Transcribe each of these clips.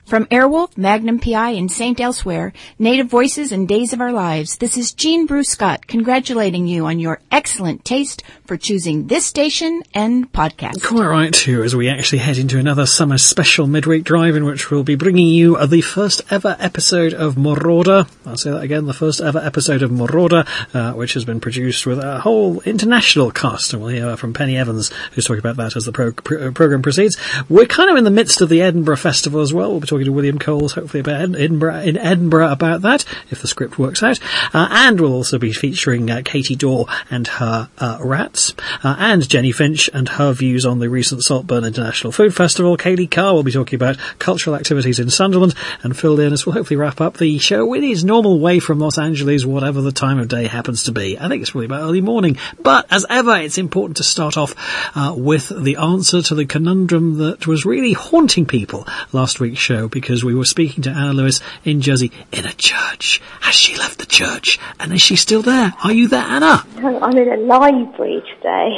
From Airwolf, Magnum PI, and St. Elsewhere, Native Voices and Days of Our Lives, this is Jean Bruce Scott congratulating you on your excellent taste for choosing this station and podcast. Quite right, too, as we actually head into another summer special midweek drive in which we'll be bringing you the first ever episode of Marauder. I'll say that again, the first ever episode of Marauder, which has been produced with a whole international cast, and we'll hear from Penny Evans, who's talking about that as the programme proceeds. We're kind of in the midst of the Edinburgh Festival as well. We'll be talking to William Coles, hopefully about Edinburgh about that, if the script works out. And we'll also be featuring Katie Dorr and her rats, and Jenny Finch and her views on the recent Saltburn International Food Festival. Kaylee Carr will be talking about cultural activities in Sunderland, and Phil Dearness will hopefully wrap up the show in his normal way from Los Angeles, whatever the time of day happens to be. I think it's probably about early morning. But as ever, it's important to start off with the answer to the conundrum that was really haunting people last week's show, because we were speaking to Anna Lewis in Jersey in a church. Has she left the church? And is she still there? Are you there, Anna? No, I'm in a library today.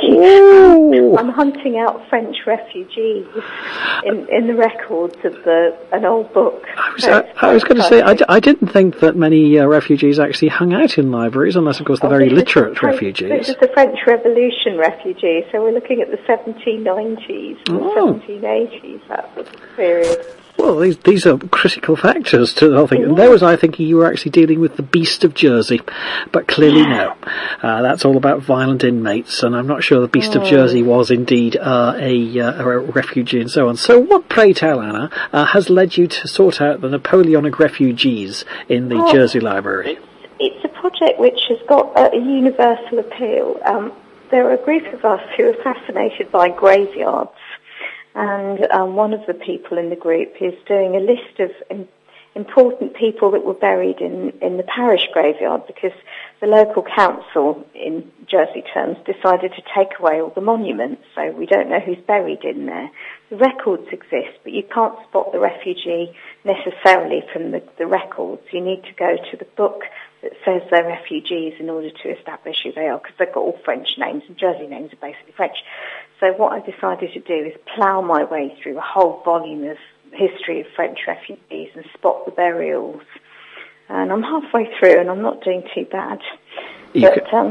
I'm hunting out French refugees in the records of an old book. I was going to say, I didn't think that many refugees actually hung out in libraries, unless, of course, the very literate refugees. This is the French Revolution refugees, so we're looking at the 1790s and 1780s, that sort of period. Well, these are critical factors to the whole thing. And there was I thinking you were actually dealing with the Beast of Jersey, but clearly no. That's all about violent inmates, and I'm not sure the Beast of Jersey was indeed a refugee and so on. So what, pray tell, Anna, has led you to sort out the Napoleonic refugees in the Jersey Library? It's a project which has got a universal appeal. There are a group of us who are fascinated by graveyards. And one of the people in the group is doing a list of important people that were buried in the parish graveyard, because the local council, in Jersey terms, decided to take away all the monuments, so we don't know who's buried in there. The records exist, but you can't spot the refugee necessarily from the records. You need to go to the book that says they're refugees in order to establish who they are, because they've got all French names, and Jersey names are basically French. So what I decided to do is plough my way through a whole volume of history of French refugees and spot the burials. And I'm halfway through, and I'm not doing too bad. You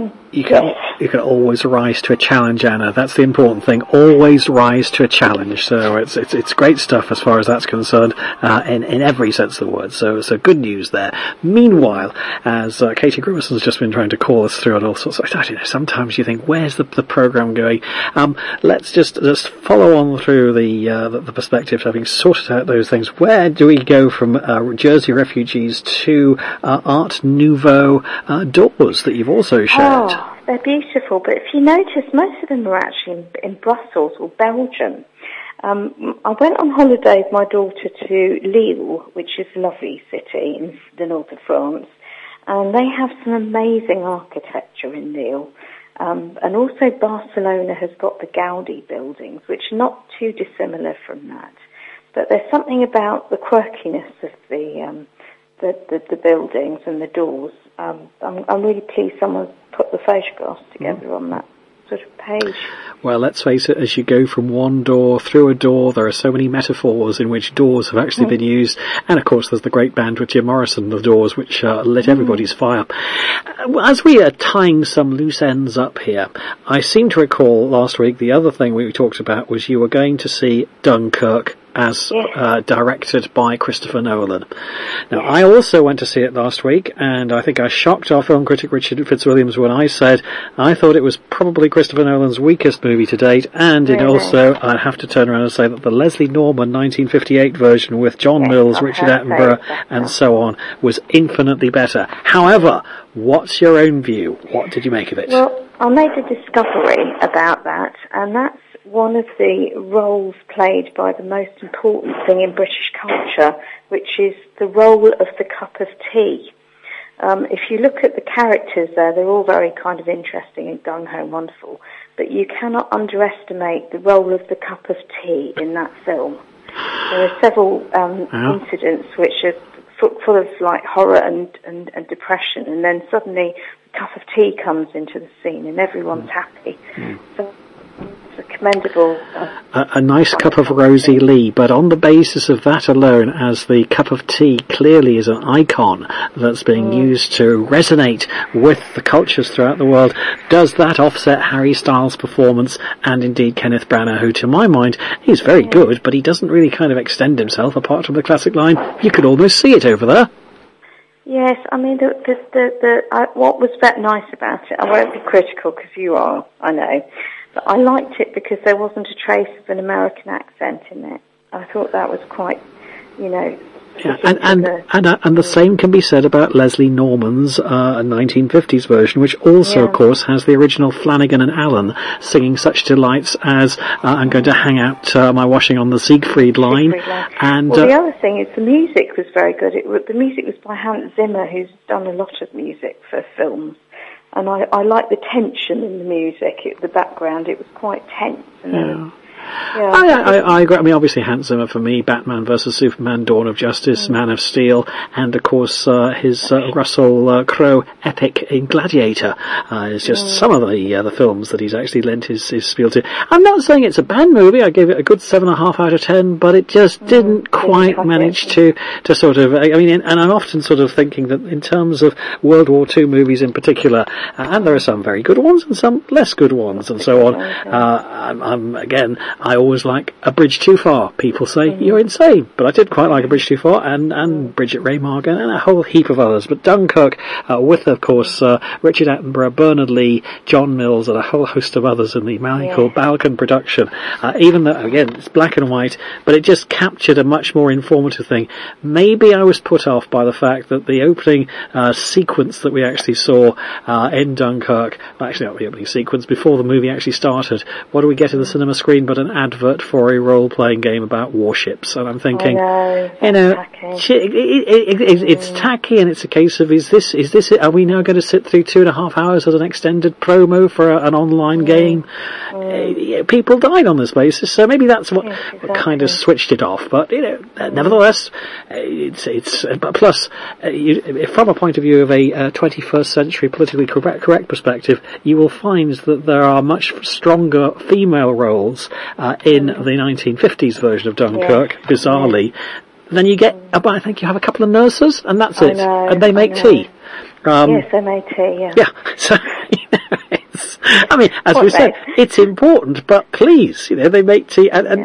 can always rise to a challenge, Anna. That's the important thing. Always rise to a challenge. So it's great stuff as far as that's concerned, in every sense of the word. So good news there. Meanwhile, as Katie Grimson's just been trying to call us through and all sorts of, I don't know, sometimes you think, where's the programme going? Let's just follow on through the perspective, having sorted out those things. Where do we go from Jersey refugees to Art Nouveau doors that you've also shared? Oh, they're beautiful, but if you notice, most of them are actually in Brussels or Belgium. I went on holiday with my daughter to Lille, which is a lovely city in the north of France, and they have some amazing architecture in Lille. And also Barcelona has got the Gaudi buildings, which are not too dissimilar from that. But there's something about the quirkiness of the buildings and the doors. I'm really pleased someone put the photographs together on that sort of page. Well, let's face it, as you go from one door through a door, there are so many metaphors in which doors have actually been used. And of course, there's the great band with Jim Morrison, The Doors, which lit everybody's fire. As we are tying some loose ends up here, I seem to recall last week the other thing we talked about was you were going to see Dunkirk as directed by Christopher Nolan. Now, I also went to see it last week, and I think I shocked our film critic Richard Fitzwilliams when I said I thought it was probably Christopher Nolan's weakest movie to date, and it also, I have to turn around and say that the Leslie Norman 1958 version with John Mills, Richard Attenborough, and so on, was infinitely better. However, what's your own view? What did you make of it? Well, I made a discovery about that, and that's one of the roles played by the most important thing in British culture, which is the role of the cup of tea. If you look at the characters there, they're all very kind of interesting and gung-ho and wonderful, but you cannot underestimate the role of the cup of tea in that film. There are several incidents which are full of like horror and depression, and then suddenly the cup of tea comes into the scene and everyone's happy. So a commendable... A nice cup of Rosie Lee, but on the basis of that alone, as the cup of tea clearly is an icon that's being used to resonate with the cultures throughout the world, does that offset Harry Styles' performance and indeed Kenneth Branagh, who to my mind, he's very good, but he doesn't really kind of extend himself apart from the classic line, you could almost see it over there. Yes, I mean, what was nice about it, I won't be critical because you are, I know, but I liked it because there wasn't a trace of an American accent in it. I thought that was quite, you know... Yeah, and the same can be said about Leslie Norman's 1950s version, which also, of course, has the original Flanagan and Allen singing such delights as I'm going to hang out my washing on the Siegfried line. And well, the other thing is the music was very good. The music was by Hans Zimmer, who's done a lot of music for films. And I like the tension in the music, the background. It was quite tense. And I agree. I mean, obviously Hans Zimmer for me, Batman vs Superman, Dawn of Justice, Man of Steel, and of course his Russell Crowe epic in Gladiator is just some of the films that he's actually lent his spiel to. I'm not saying it's a bad movie. I gave it a good 7.5 out of 10, but it just didn't quite manage to sort of. I mean, and I'm often sort of thinking that in terms of World War II movies in particular, and there are some very good ones and some less good ones, and so on. I always like A Bridge Too Far. People say you're insane, but I did quite like A Bridge Too Far and Bridget Ray Morgan and a whole heap of others. But Dunkirk, with of course Richard Attenborough, Bernard Lee, John Mills, and a whole host of others in the Michael Balcon production. Even though again it's black and white, but it just captured a much more informative thing. Maybe I was put off by the fact that the opening sequence that we actually saw in Dunkirk, well, actually not the opening sequence, before the movie actually started, what do we get in the cinema screen but an advert for a role-playing game about warships? And I'm thinking, it's tacky, and it's a case of is this it? Are we now going to sit through 2.5 hours as an extended promo for an online game? People died on this basis, so maybe that's what kind of switched it off. But nevertheless, it's plus from a point of view of a 21st century politically correct perspective, you will find that there are much stronger female roles in the 1950s version of Dunkirk, bizarrely, then you get, I think you have a couple of nurses, and that's it. And they make tea. Yes, they make tea, Yeah, so, I mean, as we said, it's important, but please, they make tea, and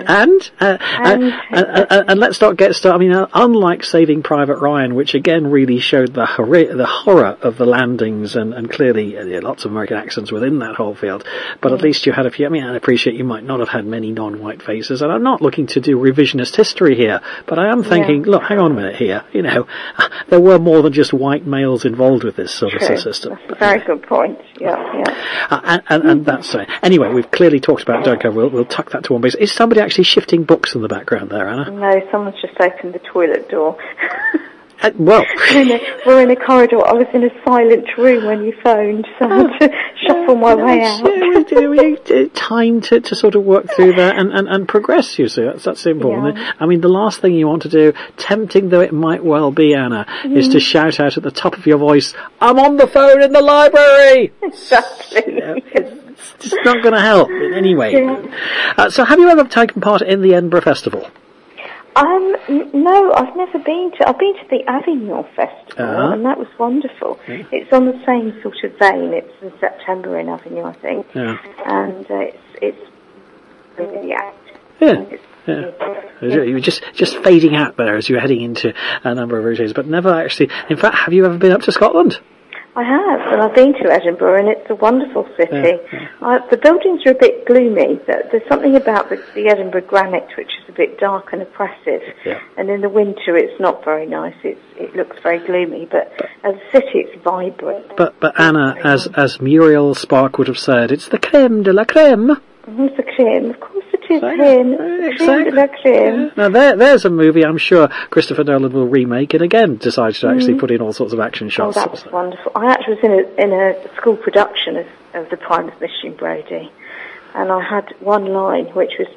let's not get started. I mean, unlike Saving Private Ryan, which again really showed the horror of the landings, and clearly lots of American accents within that whole field, but at least you had a few. I mean, I appreciate you might not have had many non-white faces, and I'm not looking to do revisionist history here, but I am thinking, look, hang on a minute here, there were more than just white males involved with this sort of system. That's a very good point. And that's anyway. We've clearly talked about Dunkirk. We'll tuck that to one base. Is somebody actually shifting books in the background there, Anna? No, someone's just opened the toilet door. Well, we're in a corridor. I was in a silent room when you phoned, so I had to shuffle my way out. We time to sort of work through that and progress, you see. That's important. Yeah. I mean, the last thing you want to do, tempting though it might well be, Anna, is to shout out at the top of your voice, I'm on the phone in the library! Exactly. It's just not going to help in any way. Yeah. So have you ever taken part in the Edinburgh Festival? No, I've never been to. I've been to the Avignon Festival, and that was wonderful. Yeah. It's on the same sort of vein. It's in September in Avignon, I think, and it's really active. You were just fading out there as you were heading into a number of routines, but never actually. In fact, have you ever been up to Scotland? I have, and I've been to Edinburgh, and it's a wonderful city. The buildings are a bit gloomy. There's something about the Edinburgh granite which is a bit dark and oppressive, and in the winter it's not very nice. It looks very gloomy, but as a city it's vibrant. But Anna, as Muriel Spark would have said, it's the creme de la creme. It's the creme, of course it is creme. Exactly. De la creme. Now there's a movie I'm sure Christopher Nolan will remake, and again decided to actually put in all sorts of action shots. Oh, that was wonderful. I actually was in a school production of The Primus Mission Brody, and I had one line which was,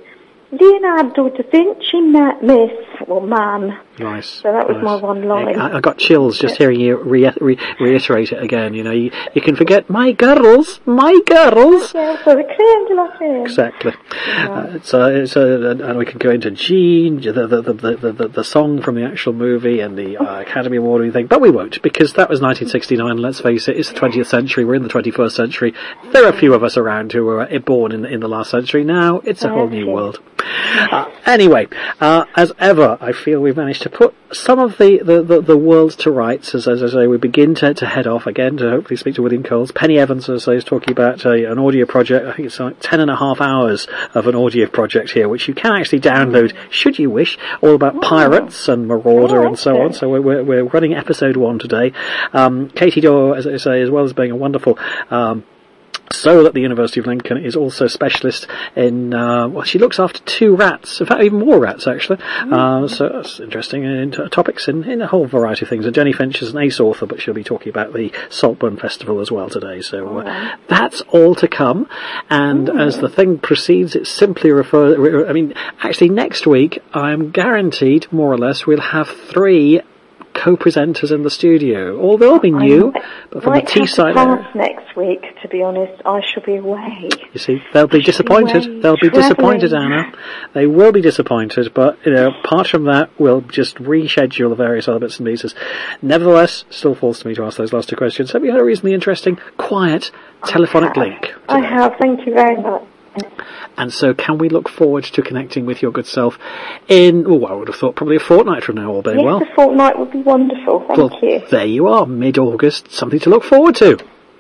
Leonardo da Vinci man. Nice. So that was my one line. I got chills just hearing you reiterate it again. You know, you can forget my girls. Yeah, so the creme de la creme. Exactly. And we can go into Jean, the song from the actual movie, and the Academy Award thing, but we won't, because that was 1969. Let's face it, it's the 20th century. We're in the 21st century. There are a few of us around who were born in the last century. Now it's a whole new world. Anyway, as ever, I feel we've managed to put some of the world to rights, as I say, we begin to head off again to hopefully speak to William Coles. Penny Evans, as I say, is talking about an audio project. I think it's like 10.5 hours of an audio project here, which you can actually download, should you wish, all about pirates and Marauder and so on. So we're running episode 1 today. Katie Dorr, as I say, as well as being a wonderful soul at the University of Lincoln, is also a specialist in, she looks after 2 rats, in fact even more rats actually, so that's interesting, in topics in a whole variety of things. And Jenny Finch is an ace author, but she'll be talking about the Saltburn Festival as well today, so that's all to come. And as the thing proceeds, it simply actually next week I'm guaranteed, more or less, we'll have 3 co-presenters in the studio. All they'll be new, but from the Teesside area. Next week, to be honest, I shall be away. You see, they'll be disappointed. They'll be disappointed, Anna. They will be disappointed, but, apart from that, we'll just reschedule the various other bits and pieces. Nevertheless, still falls to me to ask those last 2 questions. Have you had a reasonably interesting, quiet, telephonic link today? I have, thank you very much. And so can we look forward to connecting with your good self in, I would have thought probably a fortnight from now, all being well. Yes, a fortnight would be wonderful, thank you. There you are, mid-August, something to look forward to.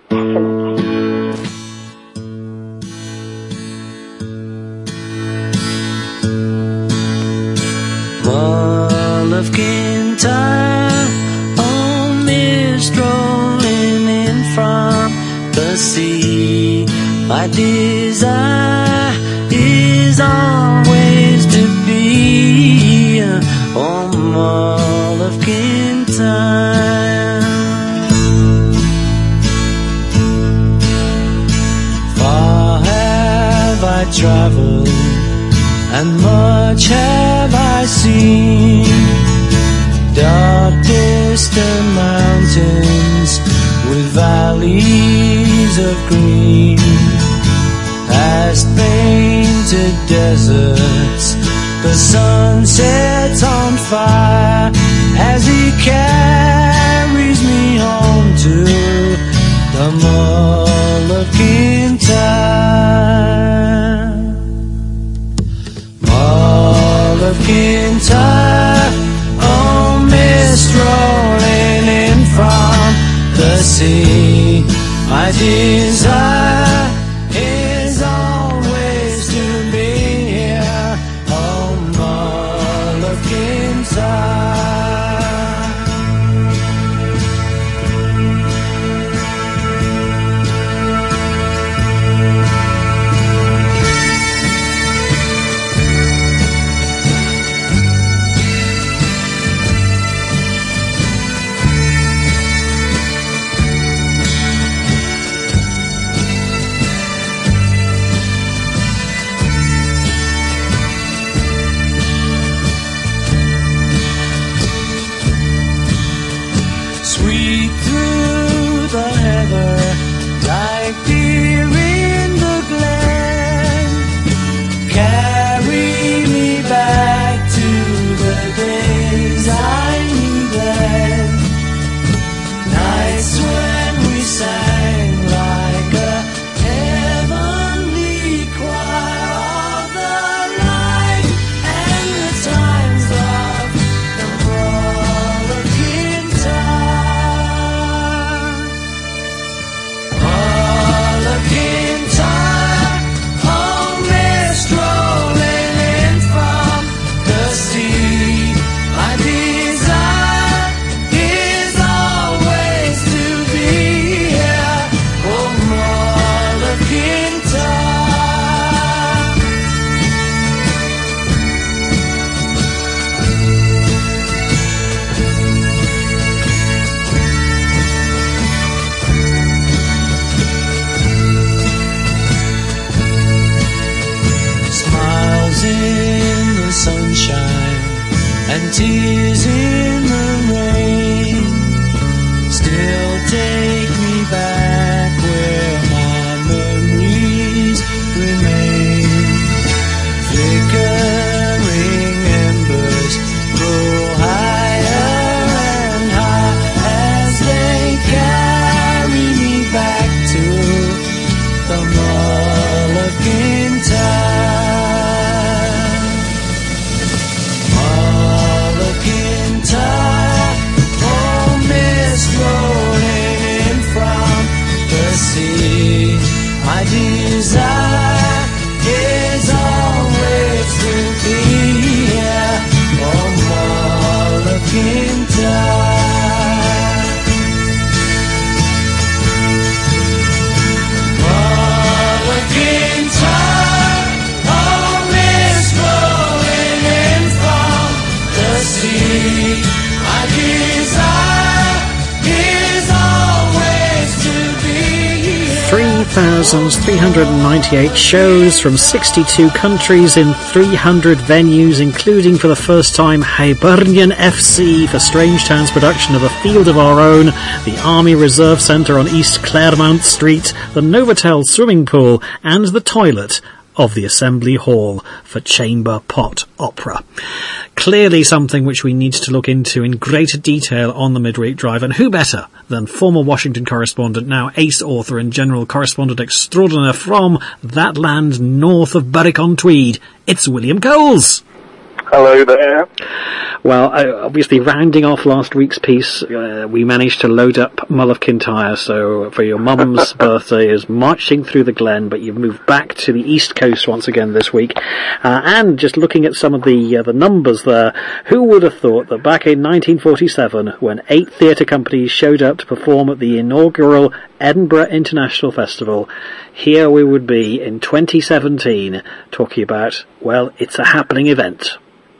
Mall of Kintyre, oh, mere strolling in from the sea. My desire is always to be on Mall of Kintyre. Far have I travelled, and much have I seen. Dark distant mountains with valleys of green, past painted deserts, the sun sets on fire as he carries me home to the Mall of Kintyre. Mall of Kintyre, oh, mist rolling in from the sea. My desire is always to be here, oh, Mall of Kintyre. in the rain still take me back where my memories remain. Flickering embers grow higher and high as they carry me back to the Moluccan time. Moluccan time, oh mist rolling in from the sea. My desire is always to be here on Moluccan time. Moluccan time, oh mist rolling in from the sea. My desire is always to be here. 3,398 shows from 62 countries in 300 venues, including for the first time Hibernian FC for Strangetown's production of A Field of Our Own, the Army Reserve Centre on East Claremont Street, the Novotel swimming pool, and the toilet of the Assembly Hall for Chamber Pot Opera. Clearly something which we need to look into in greater detail on the Midweek Drive, and who better than former Washington correspondent, now ace author and general correspondent extraordinaire from that land north of Berwick-on-Tweed. It's William Coles. Hello there. Well, obviously rounding off last week's piece, we managed to load up Mull of Kintyre, so for your mum's birthday is marching through the glen, but you've moved back to the East Coast once again this week. And just looking at some of the numbers there, who would have thought that back in 1947, when 8 theatre companies showed up to perform at the inaugural Edinburgh International Festival, here we would be in 2017 talking about, well, it's a happening event.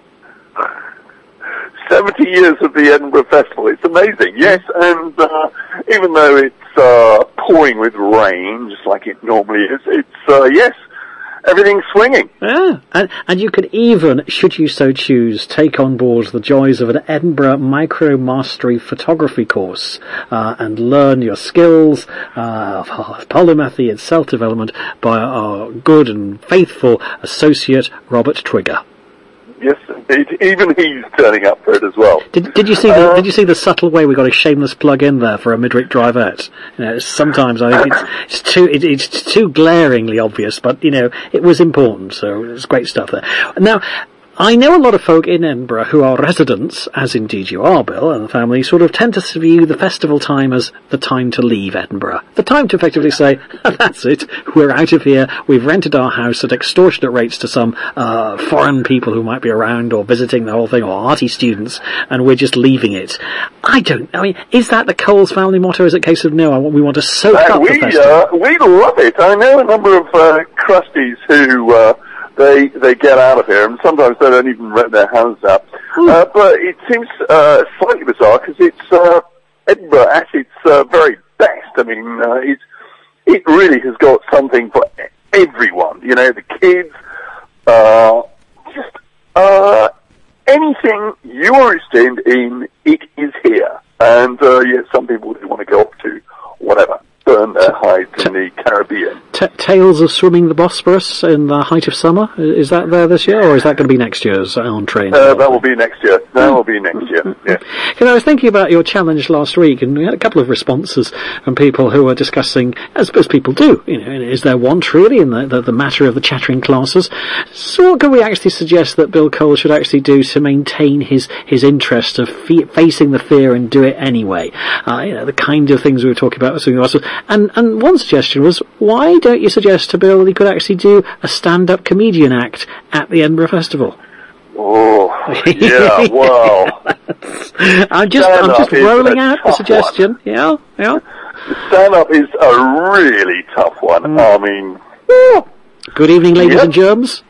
70 years of the Edinburgh Festival. It's amazing, yes, and even though it's pouring with rain, just like it normally is, it's, yes, everything's swinging. Yeah, and you could even, should you so choose, take on board the joys of an Edinburgh Micro Mastery Photography course and learn your skills of polymathy and self-development by our good and faithful associate, Robert Twigger. Yes, indeed. Even he's turning up for it as well. Did you see the subtle way we got a shameless plug in there for a Midweek Driveette? You know, sometimes I think it's too glaringly obvious, but you know it was important, so it's great stuff there. Now, I know a lot of folk in Edinburgh who are residents, as indeed you are, Bill, and the family, sort of tend to view the festival time as the time to leave Edinburgh. The time to effectively say, that's it, we're out of here, we've rented our house at extortionate rates to some foreign people who might be around or visiting the whole thing, or arty students, and we're just leaving it. I mean, is that the Coles family motto? Is it a case of, no, we want to soak up the festival? We love it. I know a number of crusties who... They get out of here, and sometimes they don't even rent their house out. But it seems slightly bizarre because it's Edinburgh at its very best. I mean, it really has got something for everyone. You know, the kids, just anything you are interested in, it is here. And yes, some people do want to go up to whatever. Burn their hides in the Caribbean. Tales of Swimming the Bosphorus in the height of summer. Is that there this year, or is that going to be next year's entree? That will be next year. Yeah. Because I was thinking about your challenge last week, and we had a couple of responses from people who were discussing, as people do, you know, is there want really in the matter of the chattering classes? So what can we actually suggest that Bill Cole should actually do to maintain his interest of facing the fear and do it anyway? You know, the kind of things we were talking about. And one suggestion was, why don't you suggest to Bill that he could actually do a stand-up comedian act at the Edinburgh Festival? Oh, yeah, well. I'm just rolling out the suggestion. Yeah. Stand-up is a really tough one. I mean... Good evening, ladies and germs.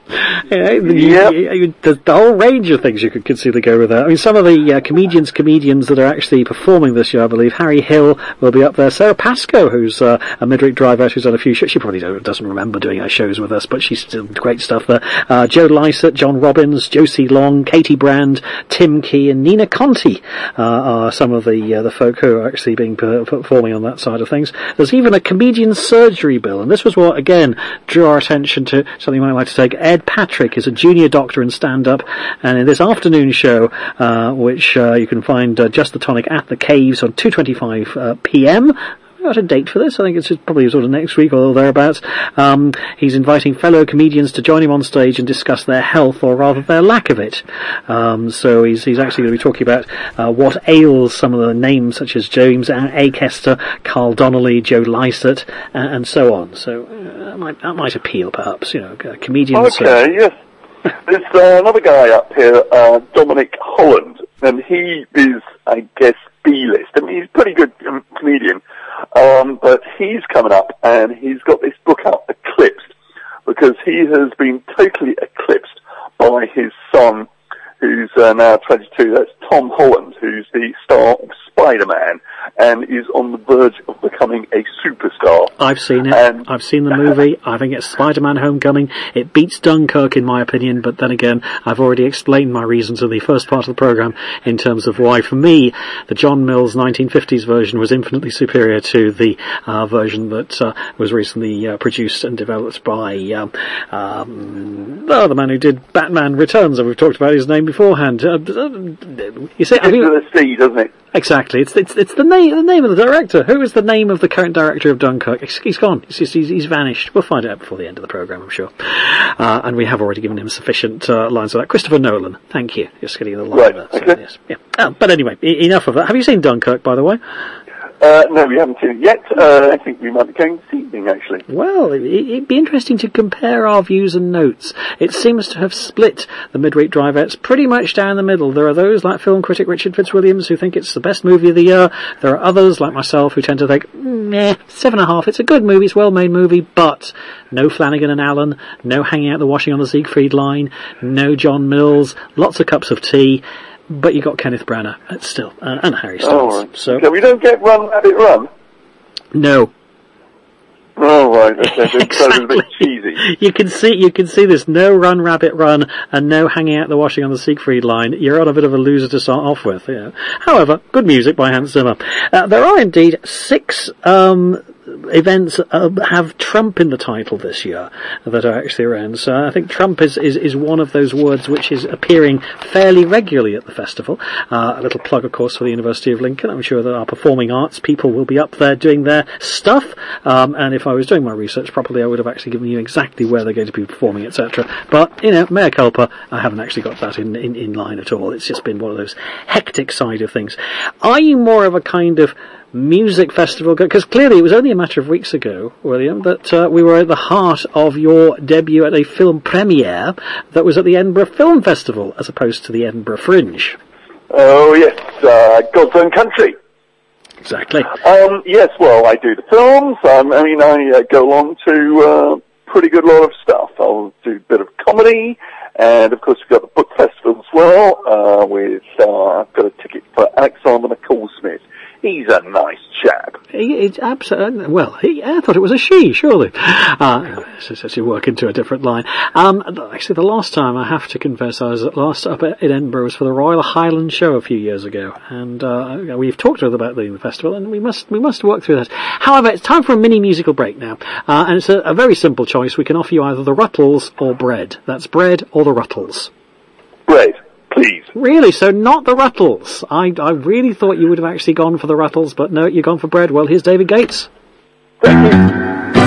There's the whole range of things you could conceivably go with that. I mean, some of the comedians that are actually performing this year, I believe, Harry Hill will be up there. Sarah Pascoe, who's a midweek driver who's done a few shows. She probably doesn't remember doing her shows with us, but she's still great stuff there. Joe Lycett, John Robbins, Josie Long, Katie Brand, Tim Key, and Nina Conti are some of the folk who are actually being performing on that side of things. There's even a comedian surgery bill, and this was what, again, drew our attention to something you might like to take. Ed Patrick is a junior doctor in stand-up, and in this afternoon show, which you can find Just the Tonic at the Caves on 2:25 p.m. I've got a date for this. I think it's probably sort of next week or thereabouts. He's inviting fellow comedians to join him on stage and discuss their health, or rather their lack of it. So he's actually going to be talking about what ails some of the names such as James Acaster, Carl Donnelly, Joe Lycett, and so on. So that might appeal, perhaps. Comedians. Okay, yes. There's another guy up here, Dominic Holland, and he is, I guess, B-list. I mean, he's a pretty good comedian, but he's coming up, and he's got this book out, Eclipsed, because he has been totally eclipsed by his son, who's now 22. That's Tom Holland, who's the star of Spider-Man, and is on the verge of becoming a superstar. I've seen it. I've seen the movie. I think it's Spider-Man Homecoming. It beats Dunkirk in my opinion, but then again, I've already explained my reasons in the first part of the programme in terms of why, for me, the John Mills 1950s version was infinitely superior to the version that was recently produced and developed by the man who did Batman Returns, and we've talked about his name beforehand. You see, I mean, with a C, doesn't it? Exactly. It's the name of the director. Who is the name of the current director of Dunkirk? He's gone. He's vanished. We'll find out before the end of the programme, I'm sure. And we have already given him sufficient lines of that. Christopher Nolan. Thank you. Just getting the line there. So, okay. Yes. Yeah. But anyway, enough of that. Have you seen Dunkirk, by the way? No, we haven't seen it yet. I think we might be going this evening, actually. Well, it'd be interesting to compare our views and notes. It seems to have split the midweek drivettes pretty much down the middle. There are those, like film critic Richard Fitzwilliams, who think it's the best movie of the year. There are others, like myself, who tend to think, 7.5. It's a good movie, it's a well-made movie, but no Flanagan and Allen, no hanging out the washing on the Siegfried line, no John Mills, lots of cups of tea. But you got Kenneth Branagh still, and Harry Styles. Oh, right. So okay, we don't get Run Rabbit Run? No. Oh, right, okay. Exactly. A bit cheesy. You can see there's no Run Rabbit Run and no hanging out the washing on the Siegfried line. You're on a bit of a loser to start off with. Yeah. However, good music by Hans Zimmer. There are indeed 6 events have Trump in the title this year that are actually around. So I think Trump is one of those words which is appearing fairly regularly at the festival. A little plug, of course, for the University of Lincoln. I'm sure that our performing arts people will be up there doing their stuff. And if I was doing my research properly, I would have actually given you exactly where they're going to be performing, etc. But, mea culpa, I haven't actually got that in line at all. It's just been one of those hectic side of things. Are you more of a kind of music festival? Because clearly it was only a matter of weeks ago, William, that we were at the heart of your debut at a film premiere that was at the Edinburgh Film Festival as opposed to the Edinburgh Fringe. Oh, yes, God's Own Country. Exactly. Yes, well, I do the films. I go along to pretty good lot of stuff. I'll do a bit of comedy, and of course we've got the book festival as well, I've got a ticket for Alexander McCall Smith. He's a nice chap. It's absolutely, I thought it was a she, surely. As you work into a different line. Actually, the last time, I have to confess, I was up in Edinburgh was for the Royal Highland Show a few years ago. And, we've talked about the festival, and we must work through that. However, it's time for a mini musical break now. And it's a very simple choice. We can offer you either the Ruttles or bread. That's bread or the Ruttles. Bread. Please. Really? So not the Ruttles. I really thought you would have actually gone for the Ruttles, but no, you've gone for bread. Well, here's David Gates. Thank you.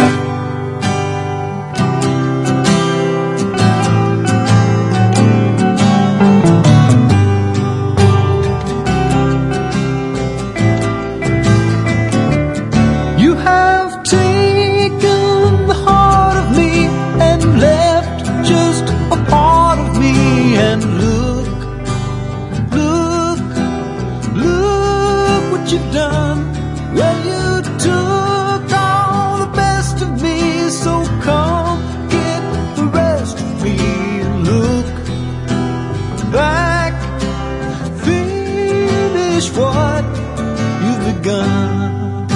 You have taken the heart of me and left just a part of me, and look what you've done. Well, you took all the best finish what you've begun.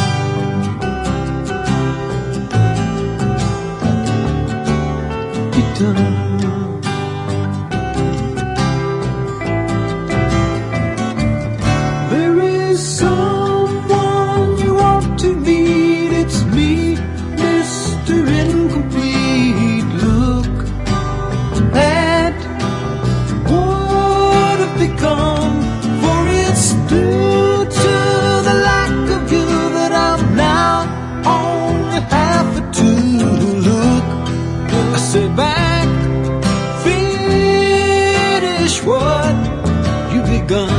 Be done. There is someone you want to meet. It's me, Mr. Incomplete. Look at what I've become, for it's due to the lack of you that I'm now only half a two. Look, I say back, finish what you've begun.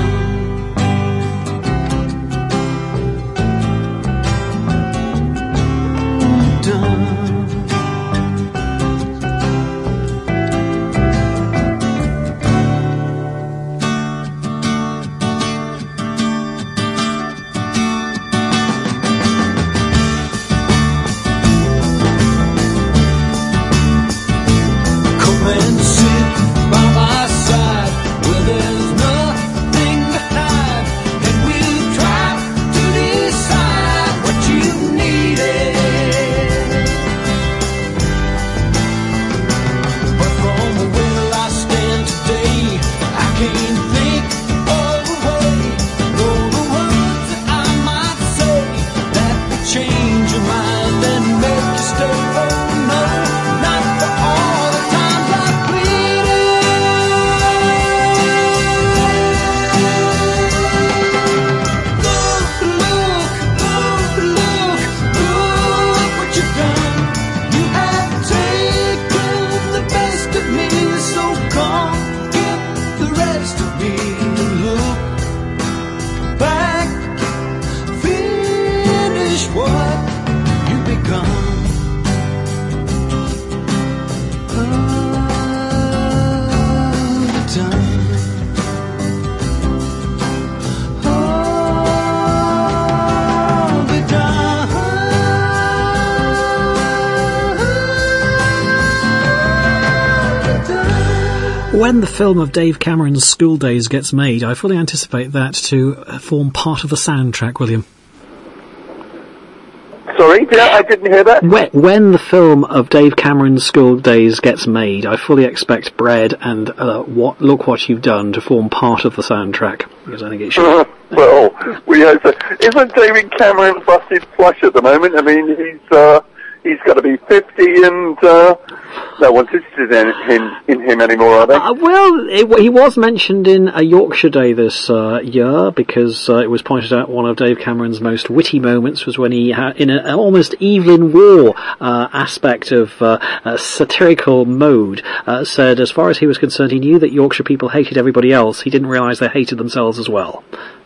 When the film of Dave Cameron's School Days gets made, I fully anticipate that to form part of the soundtrack, William. Sorry, I didn't hear that. When the film of Dave Cameron's School Days gets made, I fully expect Bread and Look What You've Done to form part of the soundtrack, because I think it should. Well, we hope so. Isn't David Cameron busted flush at the moment? I mean, he's got to be 50 and no one's interested in him anymore, are they? He was mentioned in a Yorkshire Day this year, because it was pointed out one of Dave Cameron's most witty moments was when he had, in an almost Evelyn Waugh aspect of satirical mode, said as far as he was concerned he knew that Yorkshire people hated everybody else, he didn't realise they hated themselves as well.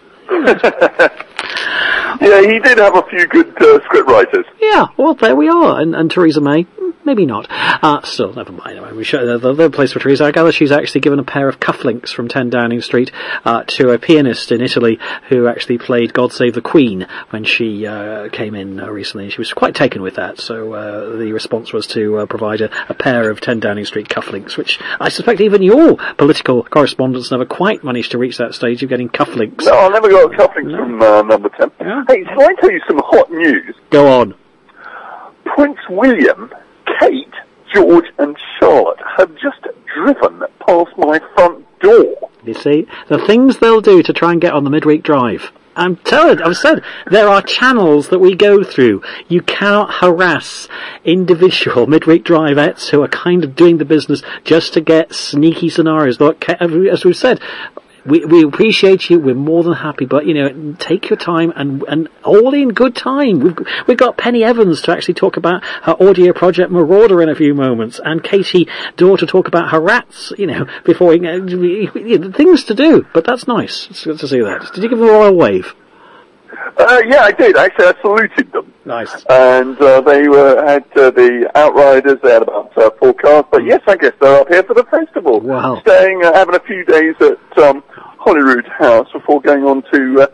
Yeah, he did have a few good script writers. Yeah, well, there we are. And Theresa May, maybe not. Still, never mind. I mean, we show the place for Theresa. I gather she's actually given a pair of cufflinks from 10 Downing Street to a pianist in Italy who actually played God Save the Queen when she came in recently. She was quite taken with that, so the response was to provide a pair of 10 Downing Street cufflinks, which I suspect even your political correspondents never quite managed to reach that stage of getting cufflinks. No, I never got cufflinks from number 10. Yeah. Hey, shall I tell you some hot news? Go on. Prince William, Kate, George and Charlotte have just driven past my front door. You see, the things they'll do to try and get on the midweek drive. I've said, there are channels that we go through. You cannot harass individual midweek drivettes who are kind of doing the business just to get sneaky scenarios. Look, as we've said, we appreciate you. We're more than happy, but take your time and all in good time. We've got Penny Evans to actually talk about her audio project Marauder in a few moments, and Katie Dorr to talk about her rats. Before things to do. But that's nice. It's good to see that. Did you give them a royal wave? Yeah, I did. Actually, I saluted them. Nice. And they had the Outriders. They had about 4 cars. But yes, I guess they're up here for the festival. Wow. Staying, having a few days at Holyrood House before going on to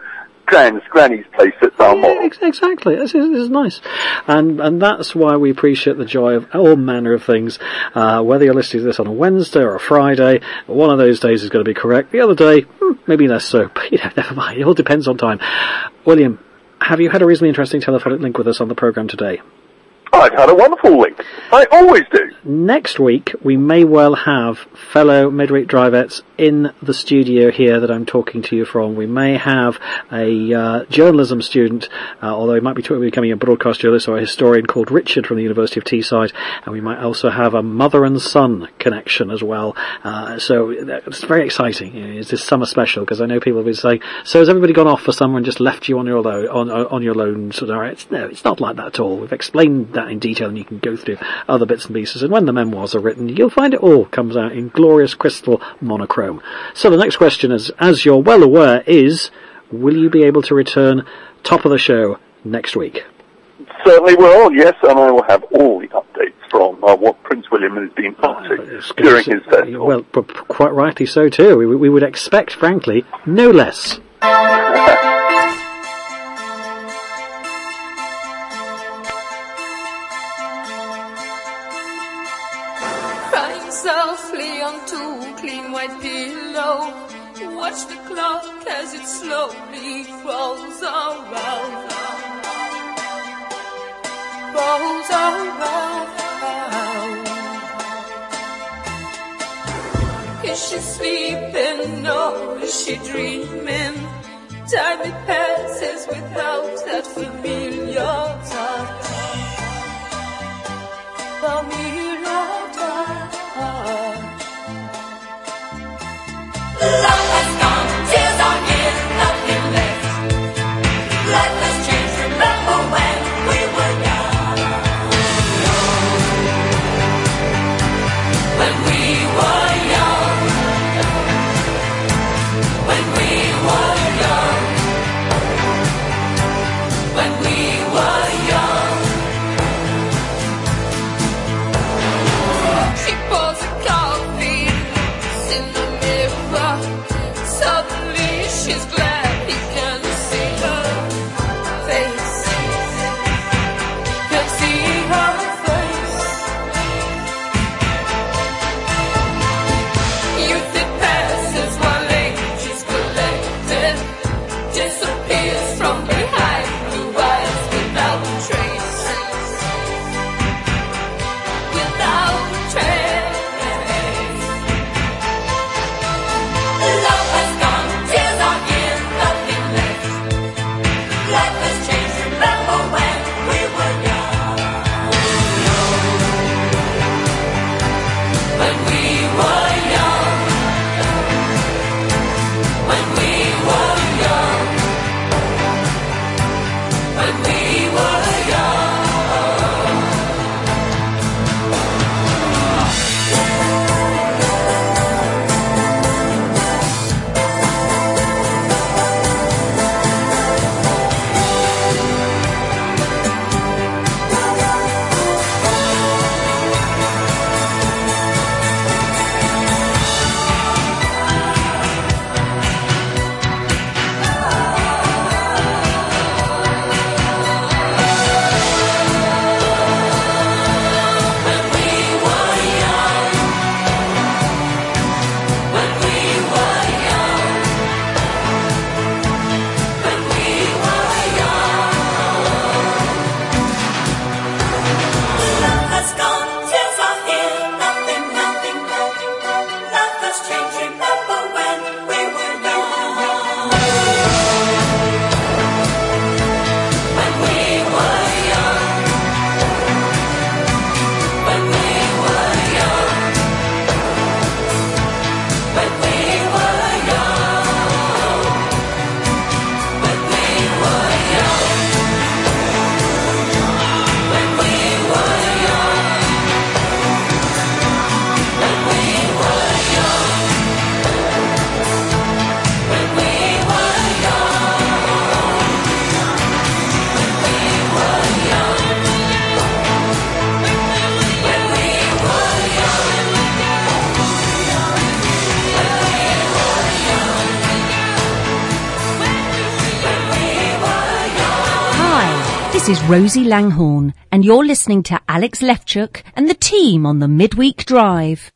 Granny's place at Balmoral. Yeah, exactly. This is nice. And that's why we appreciate the joy of all manner of things. Whether you're listening to this on a Wednesday or a Friday, one of those days is going to be correct. The other day, maybe less so. But, never mind. It all depends on time. William, have you had a reasonably interesting telephonic link with us on the programme today? I've had a wonderful week. I always do. Next week, we may well have fellow midweek drivettes in the studio here that I'm talking to you from. We may have a journalism student, although he might be becoming a broadcast journalist, or a historian called Richard from the University of Teesside, and we might also have a mother and son connection as well. So it's very exciting. It's this summer special, because I know people have been saying, so has everybody gone off for summer and just left you on your own? So it's not like that at all. We've explained that in detail, and you can go through other bits and pieces, and when the memoirs are written, you'll find it all comes out in glorious crystal monochrome. So the next question is, as you're well aware, is, will you be able to return top of the show next week? Certainly will, yes, and I will have all the updates from what Prince William has been up to during his festival. Well, quite rightly so too. We would expect, frankly, no less. Softly onto clean white pillow, watch the clock as it slowly rolls around, rolls around. Is she sleeping or is she dreaming? Time it passes without that familiar touch, familiar touch. Love has gone, tears are in, nothing left. Life has changed, remember when we were young. When we were young. When we were young. When we were This is Rosie Langhorne, and you're listening to Alex Lefchuk and the team on the Midweek Drive.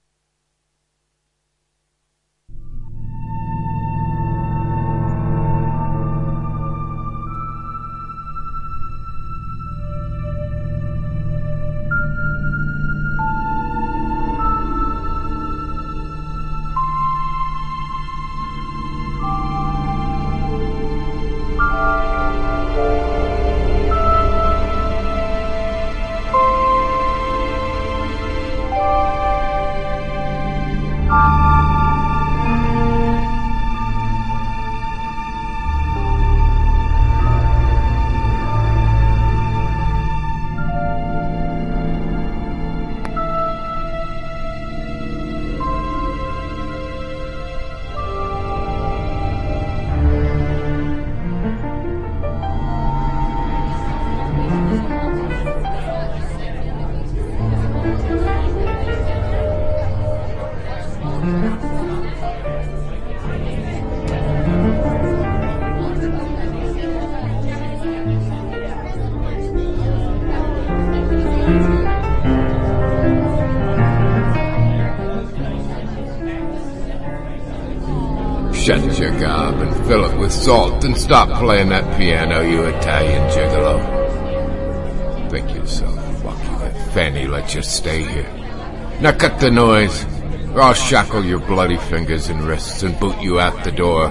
Shut your gob and fill it with salt and stop playing that piano, you Italian gigolo. Think yourself lucky that Fanny let you stay here. Now cut the noise, or I'll shackle your bloody fingers and wrists and boot you out the door.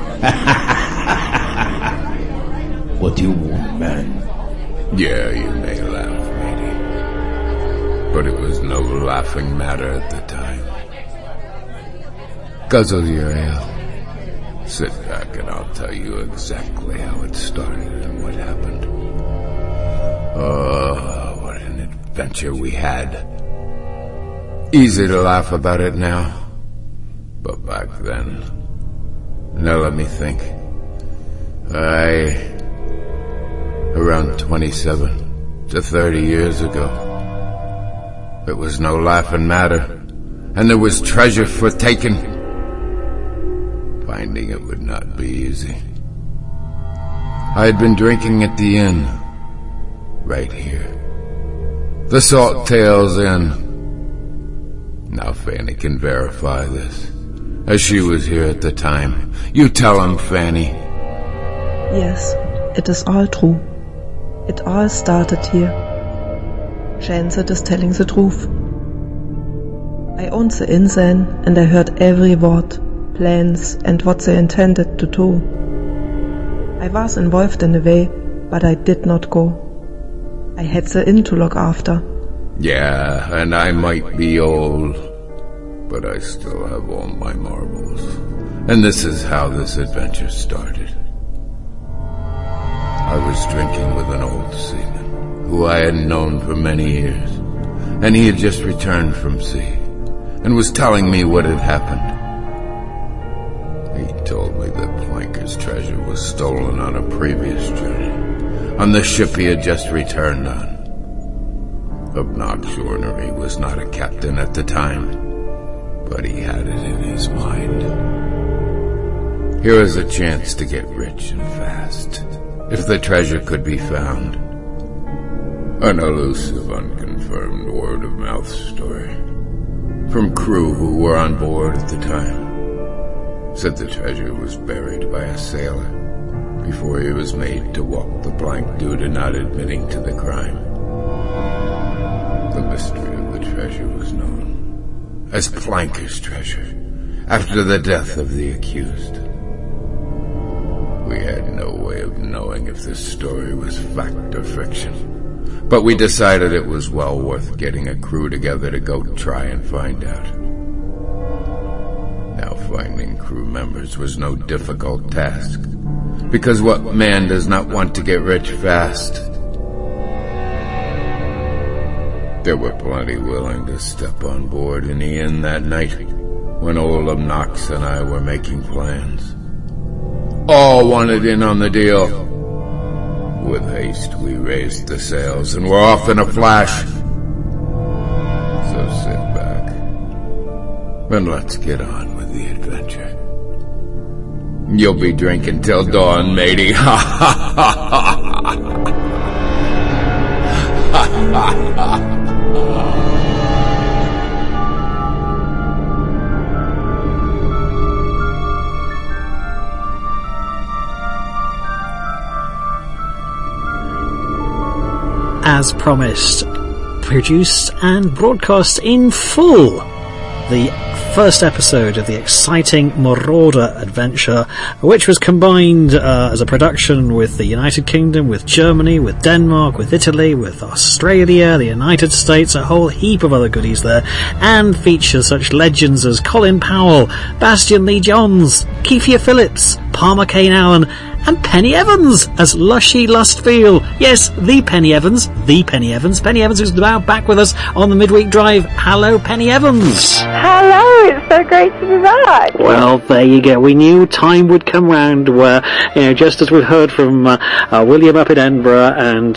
What do you want, man? Yeah, you may laugh, matey. But it was no laughing matter at the time. Guzzle your ale. Sit back and I'll tell you exactly how it started and what happened. Oh, what an adventure we had. Easy to laugh about it now. But back then... Now let me think. Around 27 to 30 years ago. It was no laughing matter. And there was treasure for taking. Finding it would not be easy. I had been drinking at the inn. Right here. The Salt Tails Inn. Now Fanny can verify this, as she was here at the time. You tell him, Fanny. Yes, it is all true. It all started here. Jancet is telling the truth. I owned the inn then, and I heard every word, plans, and what they intended to do. I was involved in a way, but I did not go. I had the inn to look after. Yeah, and I might be old, but I still have all my marbles. And this is how this adventure started. I was drinking with an old seaman, who I had known for many years, and he had just returned from sea, and was telling me what had happened. He told me that Planker's treasure was stolen on a previous journey, on the ship he had just returned on. Obnoxornery was not a captain at the time, but he had it in his mind. Here was a chance to get rich and fast, if the treasure could be found. An elusive, unconfirmed word-of-mouth story from crew who were on board at the time. Said the treasure was buried by a sailor before he was made to walk the plank due to not admitting to the crime. The mystery of the treasure was known as Planker's treasure after the death of the accused. We had no way of knowing if this story was fact or fiction, but we decided it was well worth getting a crew together to go try and find out. Now finding crew members was no difficult task, because what man does not want to get rich fast? There were plenty willing to step on board in the inn that night, when old Knox and I were making plans. All wanted in on the deal. With haste we raised the sails and were off in a flash. So sit back and let's get on with the adventure. You'll be drinking till dawn, matey. Ha ha ha ha. As promised, produced and broadcast in full the first episode of the exciting Marauder adventure, which was combined as a production with the United Kingdom, with Germany, with Denmark, with Italy, with Australia, the United States, a whole heap of other goodies there, and features such legends as Colin Powell, Bastian Lee Johns, Keithia Phillips, Palmer Kane Allen, and Penny Evans as Lushy Lustfeel. Yes, the Penny Evans. Penny Evans, who's now back with us on the Midweek Drive. Hello, Penny Evans. Hello, it's so great to be back. Well, there you go. We knew time would come round where, just as we've heard from William up in Edinburgh, and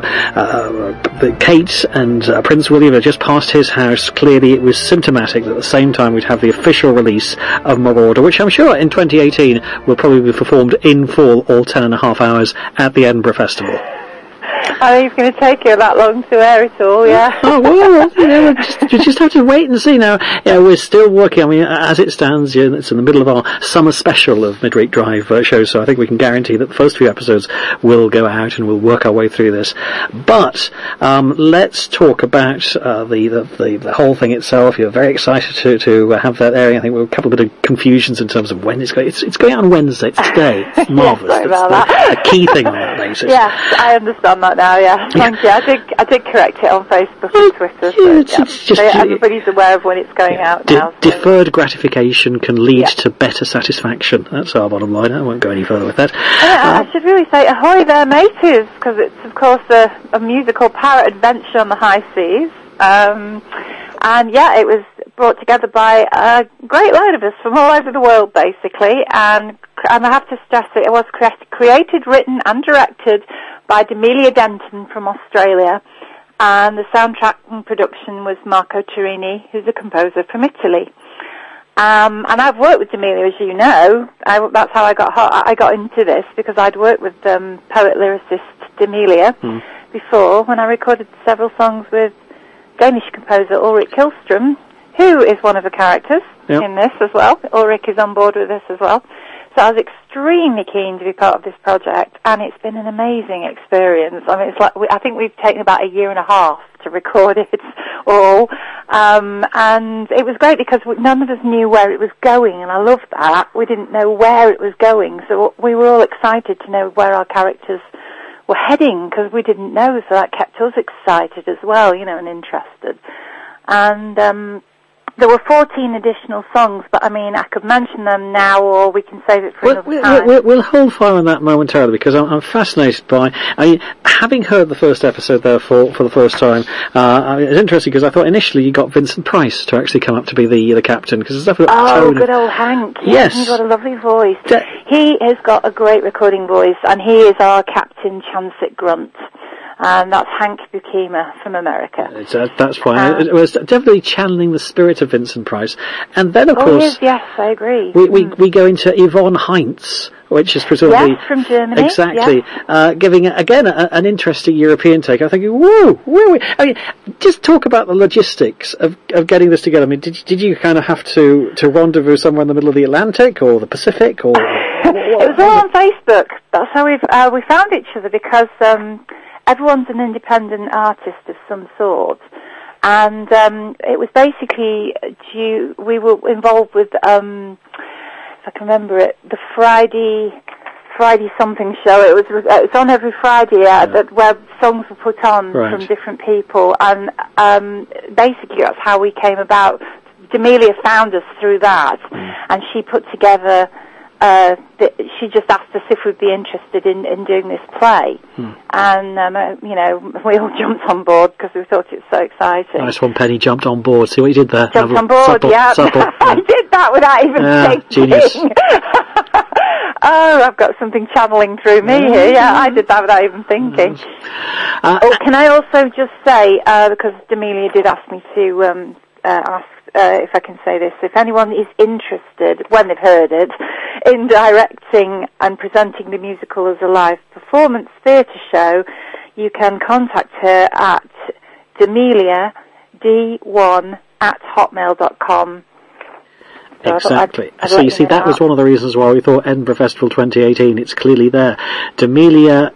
Kate and Prince William had just passed his house, clearly it was symptomatic that at the same time we'd have the official release of Marauder, which I'm sure in 2018 will probably be performed in full, all 10.5 hours at the Edinburgh Festival. I think it's going to take you that long to air it all, yeah. Oh, well, you just have to wait and see now. Yeah, we're still working. I mean, as it stands, it's in the middle of our summer special of Midweek Drive shows, so I think we can guarantee that the first few episodes will go out and we'll work our way through this. But let's talk about the whole thing itself. You're very excited to have that airing. I think we've a couple of bit of confusions in terms of when it's going. It's going out on Wednesday. It's today. It's marvellous. Yes, sorry about that. The key thing on that basis. Yes, I understand that now. Yeah, thank you. I did correct it on Facebook and Twitter. So, everybody's aware of when it's going out now. So. Deferred gratification can lead to better satisfaction. That's our bottom line. I won't go any further with that. I should really say ahoy there, mateys, because it's of course a musical parrot adventure on the high seas. And yeah, it was brought together by a great load of us from all over the world, basically. And I have to stress it was created, written, and directed by Demelia Denton from Australia, and the soundtrack and production was Marco Turini, who's a composer from Italy. And I've worked with Demelia, as you know. That's how I got into this, because I'd worked with poet lyricist Demelia before, when I recorded several songs with Danish composer Ulrik Killström, who is one of the characters in this as well. Ulrik is on board with this as well. So I was extremely keen to be part of this project, and it's been an amazing experience. I mean, it's like I think we've taken about 1.5 years to record it all, and it was great because none of us knew where it was going, and I loved that. We didn't know where it was going, so we were all excited to know where our characters were heading, because we didn't know, so that kept us excited as well, and interested. And there were 14 additional songs, but I mean, I could mention them now, or we can save it for another time. We'll hold fire on that momentarily, because I'm fascinated by, having heard the first episode there for the first time, it's interesting because I thought initially you got Vincent Price to actually come up to be the captain, because there's definitely good old Hank. Yes. He's got a lovely voice. He has got a great recording voice, and he is our Captain Chansett Grunt. And that's Hank Bukima from America. That's fine. It was definitely channeling the spirit of Vincent Price. And then, of course... Yes, I agree. We go into Yvonne Heinz, which is presumably... Yes, from Germany. Exactly. Yes. Giving, again, an interesting European take. I'm thinking, whoa, I mean, just talk about the logistics of getting this together. I mean, did you kind of have to rendezvous somewhere in the middle of the Atlantic or the Pacific? Or it was all on Facebook. That's how we found each other, because... everyone's an independent artist of some sort, and it was basically we were involved with, if I can remember it, the Friday something show. It's on every Friday where songs were put on from different people, and basically that's how we came about. Demelia found us through that, and she put together. She just asked us if we'd be interested in doing this play, and we all jumped on board because we thought it was so exciting. Nice one, Penny jumped on board. See what you did there. Jumped on board, supple. I did that without even thinking. Genius. Oh, I've got something channeling through me here. Yeah, I did that without even thinking. Can I also just say, because Demelia did ask me to ask. If I can say this, if anyone is interested, when they've heard it, in directing and presenting the musical as a live performance theatre show, you can contact her at Demelia, D1@hotmail.com. So Exactly. I'd So you see, that was one of the reasons why we thought Edinburgh Festival 2018. It's clearly there. Demelia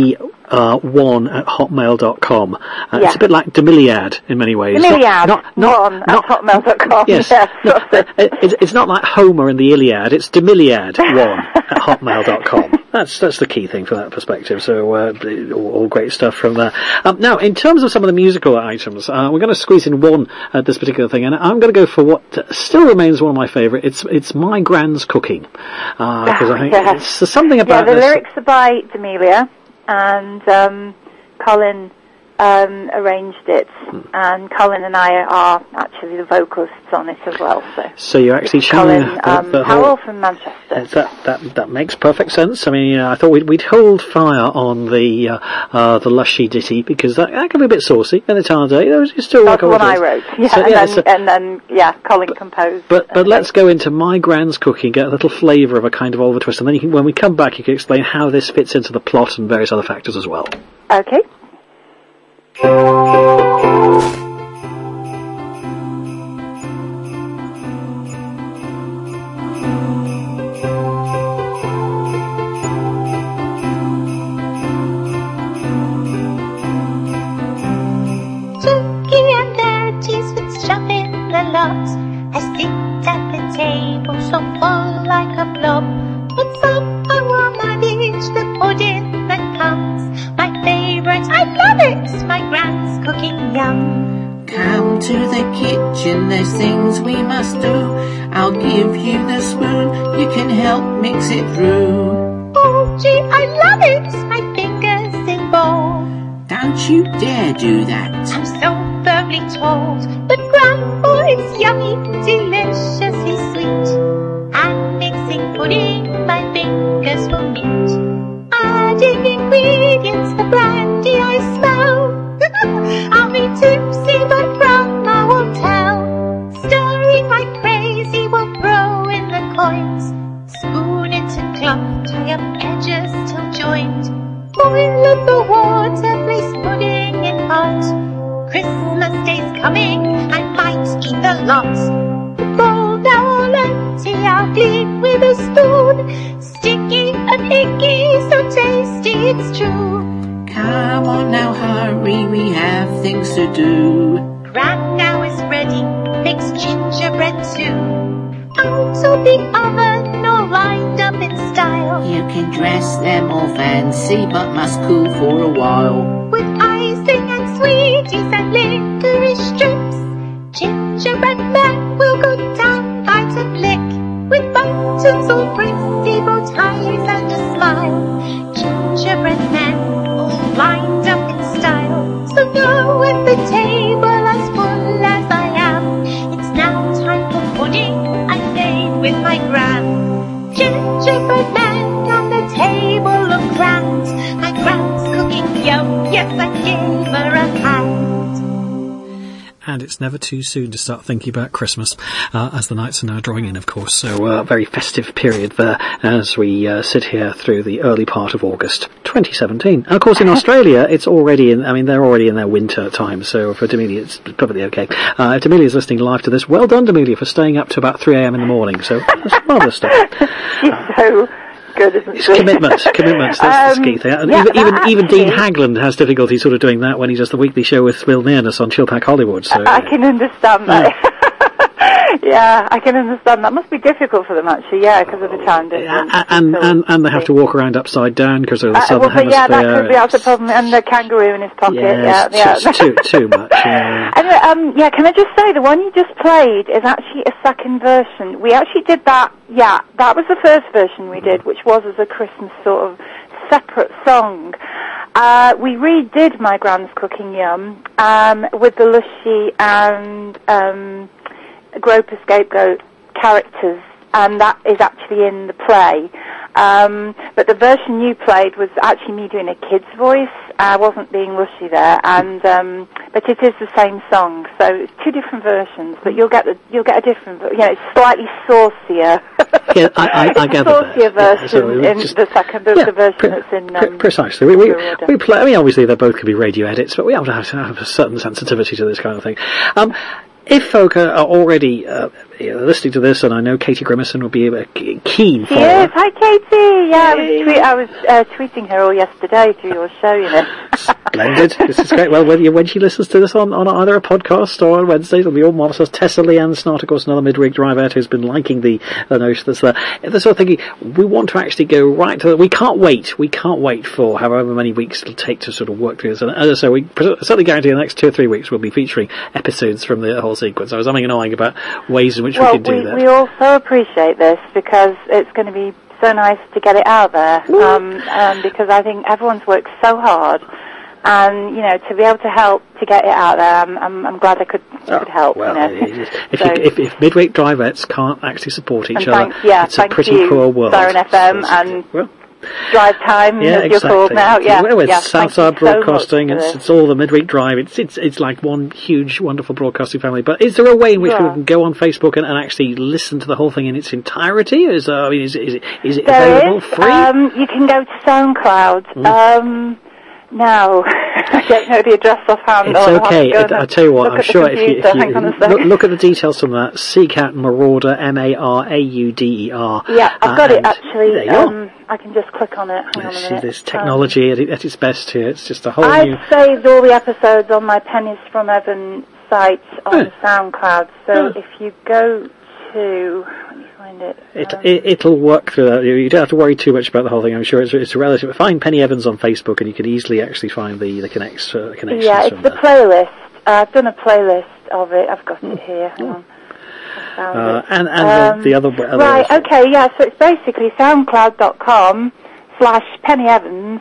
D1@hotmail.com. It's a bit like Demiliad in many ways. Demiliad at hotmail.com. Yes. It's not like Homer in the Iliad. It's Demiliad 1@hotmail.com. That's the key thing from that perspective. So all great stuff from there. Now, in terms of some of the musical items, we're going to squeeze in one at this particular thing, and I'm going to go for what still remains one of my favourite. It's My Gran's Cooking, because I think it's something about the lyrics are by Demelia, and Colin arranged it, and Colin and I are actually the vocalists on it as well. So you're actually Colin Howell from Manchester. That makes perfect sense. I mean, I thought we'd hold fire on the Lushy ditty, because that can be a bit saucy in the time of day. You still That's the one I wrote. And then Colin composed. But let's go into My Gran's Cooking, get a little flavour of a kind of Oliver Twist, and then when we come back, you can explain how this fits into the plot and various other factors as well. Okay. Cookie and dirties with stuff in the lot. I sit at the table so full like a blob. But somehow I manage the pudding that comes. My favourite, I love it, my Gran's cooking yum. Come to the kitchen, there's things we must do. I'll give you the spoon, you can help mix it through. Oh gee, I love it, my fingers involved. Don't you dare do that. I'm so firmly told, but Gran, oh it's yummy, deliciously sweet. And mixing pudding, my fingers will meet. Adding ingredients, the brandy I smell. I'll be tipsy, but Grandma won't tell. Stirring like crazy, will throw in the coins. Spoon it and clump, tie up edges till joined. Boil up the water, place pudding in pot. Christmas Day's coming, I might eat a lot. The bowl now all empty, I'll clean with a spoon. Sticky and icky, so tasty it's true. Come on now, hurry, we have things to do. Gran now is ready, makes gingerbread too. Out of the oven, all lined up in style. You can dress them all fancy, but must cool for a while. With icing and sweeties and licorice strips, gingerbread man will go down bite and lick. With buttons all pretty, bow ties and a smile. Gingerbread man, all lined up in style. So now at the table as full as I am, it's now time for pudding I made with my Gran. Gingerbread man on the table look grand. My Gran's cooking yum, yes I gave her a hand. And it's never too soon to start thinking about Christmas, as the nights are now drawing in, of course. So a very festive period there as we sit here through the early part of August 2017. And of course in Australia, it's already they're already in their winter time. So for Demelia, it's probably okay. If Demelia's listening live to this, well done, Demelia, for staying up to about 3 a.m. in the morning. So that's marvellous stuff. She's so good, isn't It's she? commitment, that's the key thing. And even Dean Hagland has difficulty sort of doing that when he does the weekly show with Will Nearness on Chilpack Hollywood. So I can understand that. Yeah, I can understand. That must be difficult for them, actually, because of the time difference. And they have to walk around upside down because of the southern hemisphere. Yeah, that could be the problem. And the kangaroo in his pocket. It's too much. Yeah. And can I just say, the one you just played is actually a second version. We actually did that. Yeah, that was the first version we did, which was as a Christmas sort of separate song. We redid My Gran's Cooking Yum with the Lushy and Groper Scapegoat characters, and that is actually in the play. But the version you played was actually me doing a kid's voice. I wasn't being rushy there, and but it is the same song, so it's two different versions. But you'll get a different, it's slightly saucier. Yeah, I gather saucier that. version in the second, the version that's in. Precisely. We play. I mean, obviously they both could be radio edits, but we have to have a certain sensitivity to this kind of thing. If folk are already listening to this, and I know Katie Grimison will be a keen follower. Yes, hi Katie. Yeah, I was tweeting her all yesterday through your show. Splendid. This is great. Well, when she listens to this on either a podcast or on Wednesday, it'll be all marvellous. Tessa Leanne Snart, of course, another midweek driver who's been liking the notion that's there. They're sort of thinking, we want to actually go right to we can't wait. We can't wait for however many weeks it'll take to sort of work through this. And as I say, we certainly guarantee the next 2 or 3 weeks we'll be featuring episodes from the whole sequence. I was umming and ahhing about ways in which we could do that. We also appreciate this because it's going to be so nice to get it out there. Because I think everyone's worked so hard. And, to be able to help to get it out there, I'm glad I could help. Well, if midweek drivettes can't actually support each other, it's a pretty poor world. Siren FM and Drive Time, as you're called now. It's Southside Broadcasting. It's all the midweek drive. It's like one huge, wonderful broadcasting family. But is there a way in which we can go on Facebook and actually listen to the whole thing in its entirety? Is it available free? You can go to SoundCloud. No, I don't know the address offhand. It's okay. I tell you what, I'm sure if you look at the details from that, seek out Marauder, Marauder. Yeah, I've got it actually. There you are. I can just click on it. Hang on a minute. This technology at its best here. It's just a whole new. I've saved all the episodes on my Pennies from Evan site on SoundCloud. So if you go to, let me find it. It'll work through that. You don't have to worry too much about the whole thing. I'm sure it's relative. Find Penny Evans on Facebook, and you can easily actually find the connections. Yeah, it's the playlist. I've done a playlist of it. I've got it here. Hang on. And the other right, okay, yeah, so it's basically soundcloud.com/Penny Evans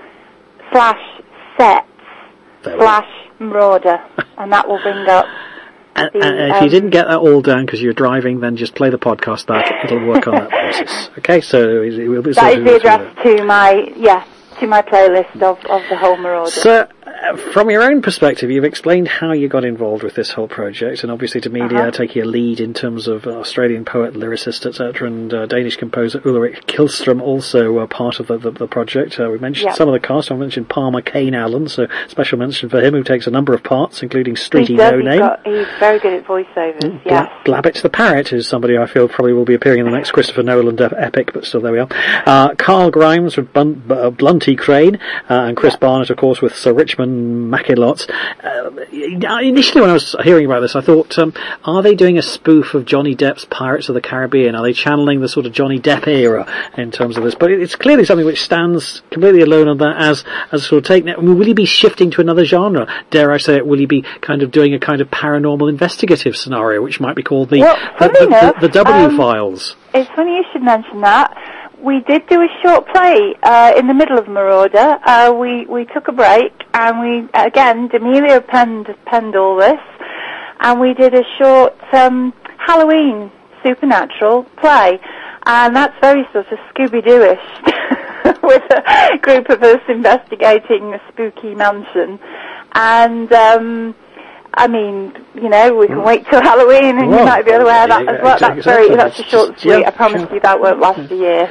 /sets/Marauder, and that will bring up and if you didn't get that all down because you're driving, then just play the podcast back. It'll work on that basis. Okay, so it will be. That is the address to my playlist of the whole Marauder. So, from your own perspective, you've explained how you got involved with this whole project, and obviously to media taking a lead in terms of Australian poet, lyricist, etc., and Danish composer Ulrik Killström also part of the project. We mentioned some of the cast. I mentioned Palmer Kane Allen, so special mention for him, who takes a number of parts, including Streety No Name. He's very good at voiceovers, yes. Blabbitz the Parrot is somebody I feel probably will be appearing in the next Christopher Nolan epic, but still there we are. Carl Grimes with Blunty Crane, and Chris Barnett, of course, with Sir Richmond Mackinlot. Initially when I was hearing about this, I thought, are they doing a spoof of Johnny Depp's Pirates of the Caribbean? Are they channeling the sort of Johnny Depp era in terms of this? But it's clearly something which stands completely alone on that as sort of taking it. I mean, will he be shifting to another genre? Dare I say it, will he be kind of doing a kind of paranormal investigative scenario, which might be called the W Files? It's funny you should mention that. We did do a short play in the middle of Marauder. We took a break, and we Demelia penned all this, and we did a short Halloween supernatural play, and that's very sort of Scooby-Doo-ish, with a group of us investigating a spooky mansion, and I mean, we can wait till Halloween, and you might be aware of that as well. That's a short suite. I promise you that won't last a year.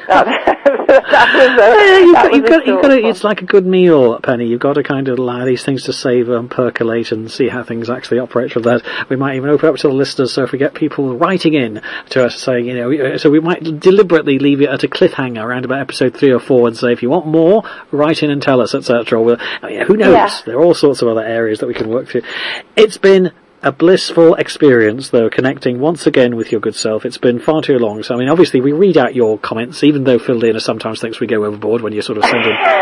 It's like a good meal, Penny. You've got to kind of allow these things to savour and percolate and see how things actually operate from that. We might even open up to the listeners, so if we get people writing in to us saying, so we might deliberately leave it at a cliffhanger around about episode 3 or 4 and say, if you want more, write in and tell us, etc. Who knows? Yeah. There are all sorts of other areas that we can work through. It's been a blissful experience, though, connecting once again with your good self. It's been far too long. So, I mean, obviously, we read out your comments, even though Phil Leonard sometimes thinks we go overboard when you sort of send in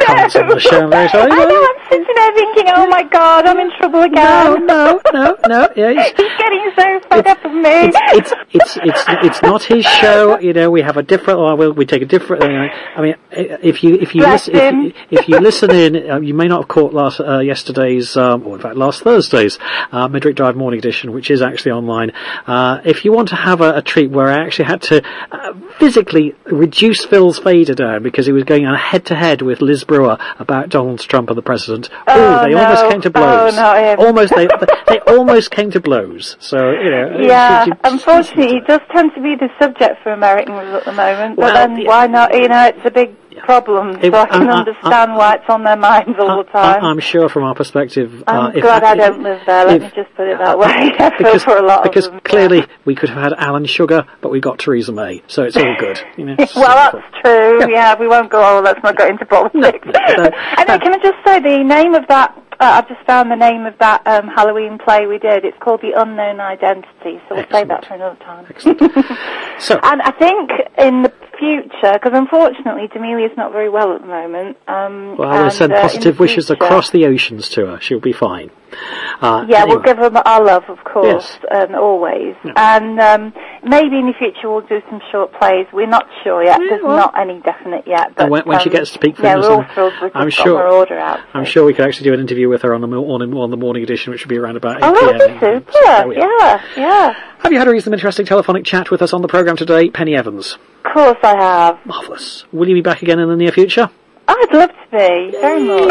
comments on the show. I'm very sorry. I know, I'm sitting there thinking, oh my God, I'm in trouble again. No. Yeah, He's getting so fed up with me. It's not his show. You know, we have a different. We take a different. I mean, if you listen in, you may not have caught yesterday's, or in fact last Thursday's Midweek Drive Morning Edition, which is actually online. If you want to have a treat where I actually had to physically reduce Phil's fader down because he was going on head-to-head with Liz Brewer about Donald Trump and the president. Almost came to blows. They almost came to blows. So, you know. Yeah, unfortunately, it does tend to be the subject for Americans at the moment. But then why not? You know, it's a big problem, so I can understand why it's on their minds all the time. I'm sure from our perspective... I'm glad I don't live there, let me just put it that way. Because clearly we could have had Alan Sugar, but we got Theresa May, so it's all good. You know, well, that's true, yeah, we won't let's not go into politics. Anyway, can I just say the name of that... I've just found the name of that Halloween play we did. It's called The Unknown Identity, so we'll save that for another time. And I think in the future, because unfortunately Demelia's not very well at the moment. We'll send positive wishes across the oceans to her. She'll be fine. We'll give her our love, of course, always. Yeah. And maybe in the future we'll do some short plays. We're not sure yet. There's not any definite yet. But when she gets to speak for we're all thrilled with her order out. I'm sure we could actually do an interview with her on the morning edition, which would be around about 8 p.m. Oh, that'd be super. Yeah. Have you had a reasonably interesting telephonic chat with us on the programme today, Penny Evans? Of course I have. Marvellous. Will you be back again in the near future? I'd love to be, very much.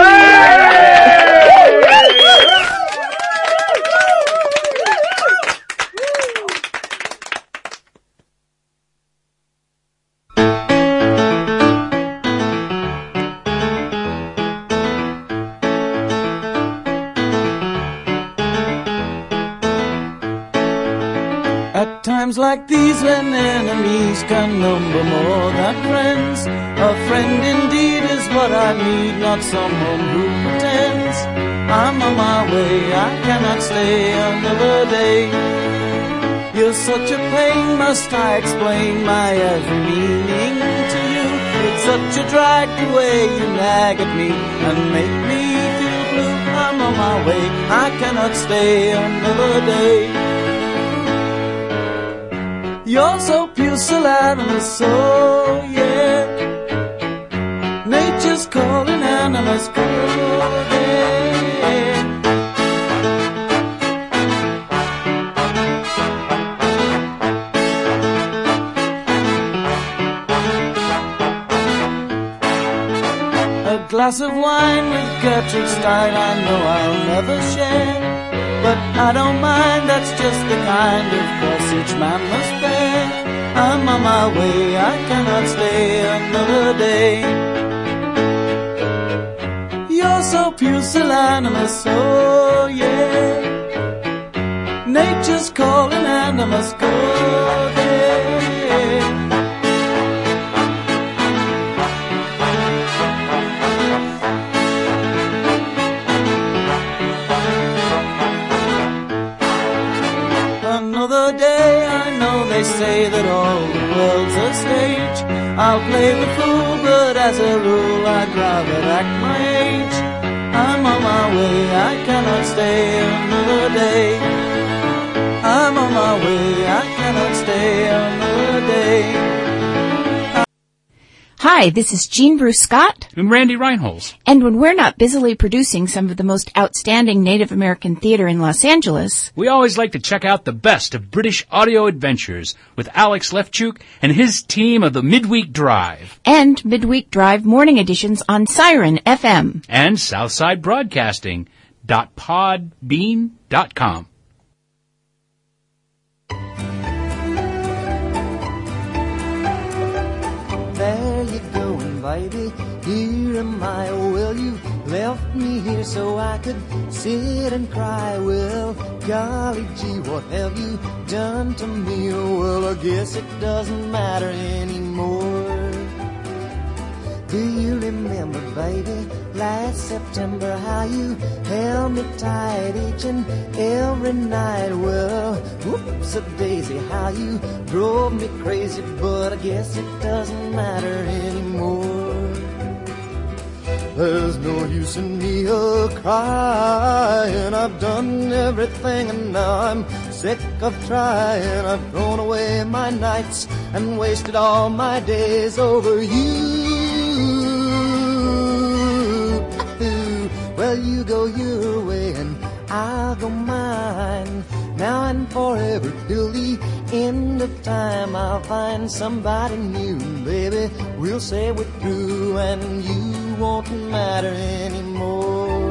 At times like these, when enemies can number more than friends, a friend indeed is what I need, not someone who pretends. I'm on my way, I cannot stay another day. You're such a pain, must I explain my every meaning to you? It's such a drag the way you nag at me and make me feel blue. I'm on my way, I cannot stay another day. You're so pusillanimous, oh yeah. Nature's calling and I must go there. A glass of wine with Gertrude Stein I know I'll never share. But I don't mind, that's just the kind of cross each man must bear. I'm on my way, I cannot stay another day. You're so pusillanimous, oh yeah. Nature's calling and I must go there. Another day, I know they say that all the world's a stage. I'll play the fool, but as a rule I'd rather act my age. I'm on my way, I cannot stay another day. I'm on my way, I cannot stay another day. Hi, this is Jean Bruce Scott. And Randy Reinholz. And when we're not busily producing some of the most outstanding Native American theater in Los Angeles, we always like to check out the best of British audio adventures with Alex Lefchuk and his team of the Midweek Drive. And Midweek Drive morning editions on Siren FM. And Southside Broadcasting.podbean.com. There you going, baby, here am I. Well, you left me here so I could sit and cry. Well, golly gee, what have you done to me? Well, I guess it doesn't matter anymore. Do you remember, baby, last September, how you held me tight each and every night? Well, whoops-a-daisy, how you drove me crazy, but I guess it doesn't matter anymore. There's no use in me crying. I've done everything and now I'm sick of trying. I've thrown away my nights and wasted all my days over you. Well, you go your way and I'll go mine. Now and forever till the end of time, I'll find somebody new. Baby, we'll say we're through and you won't matter anymore.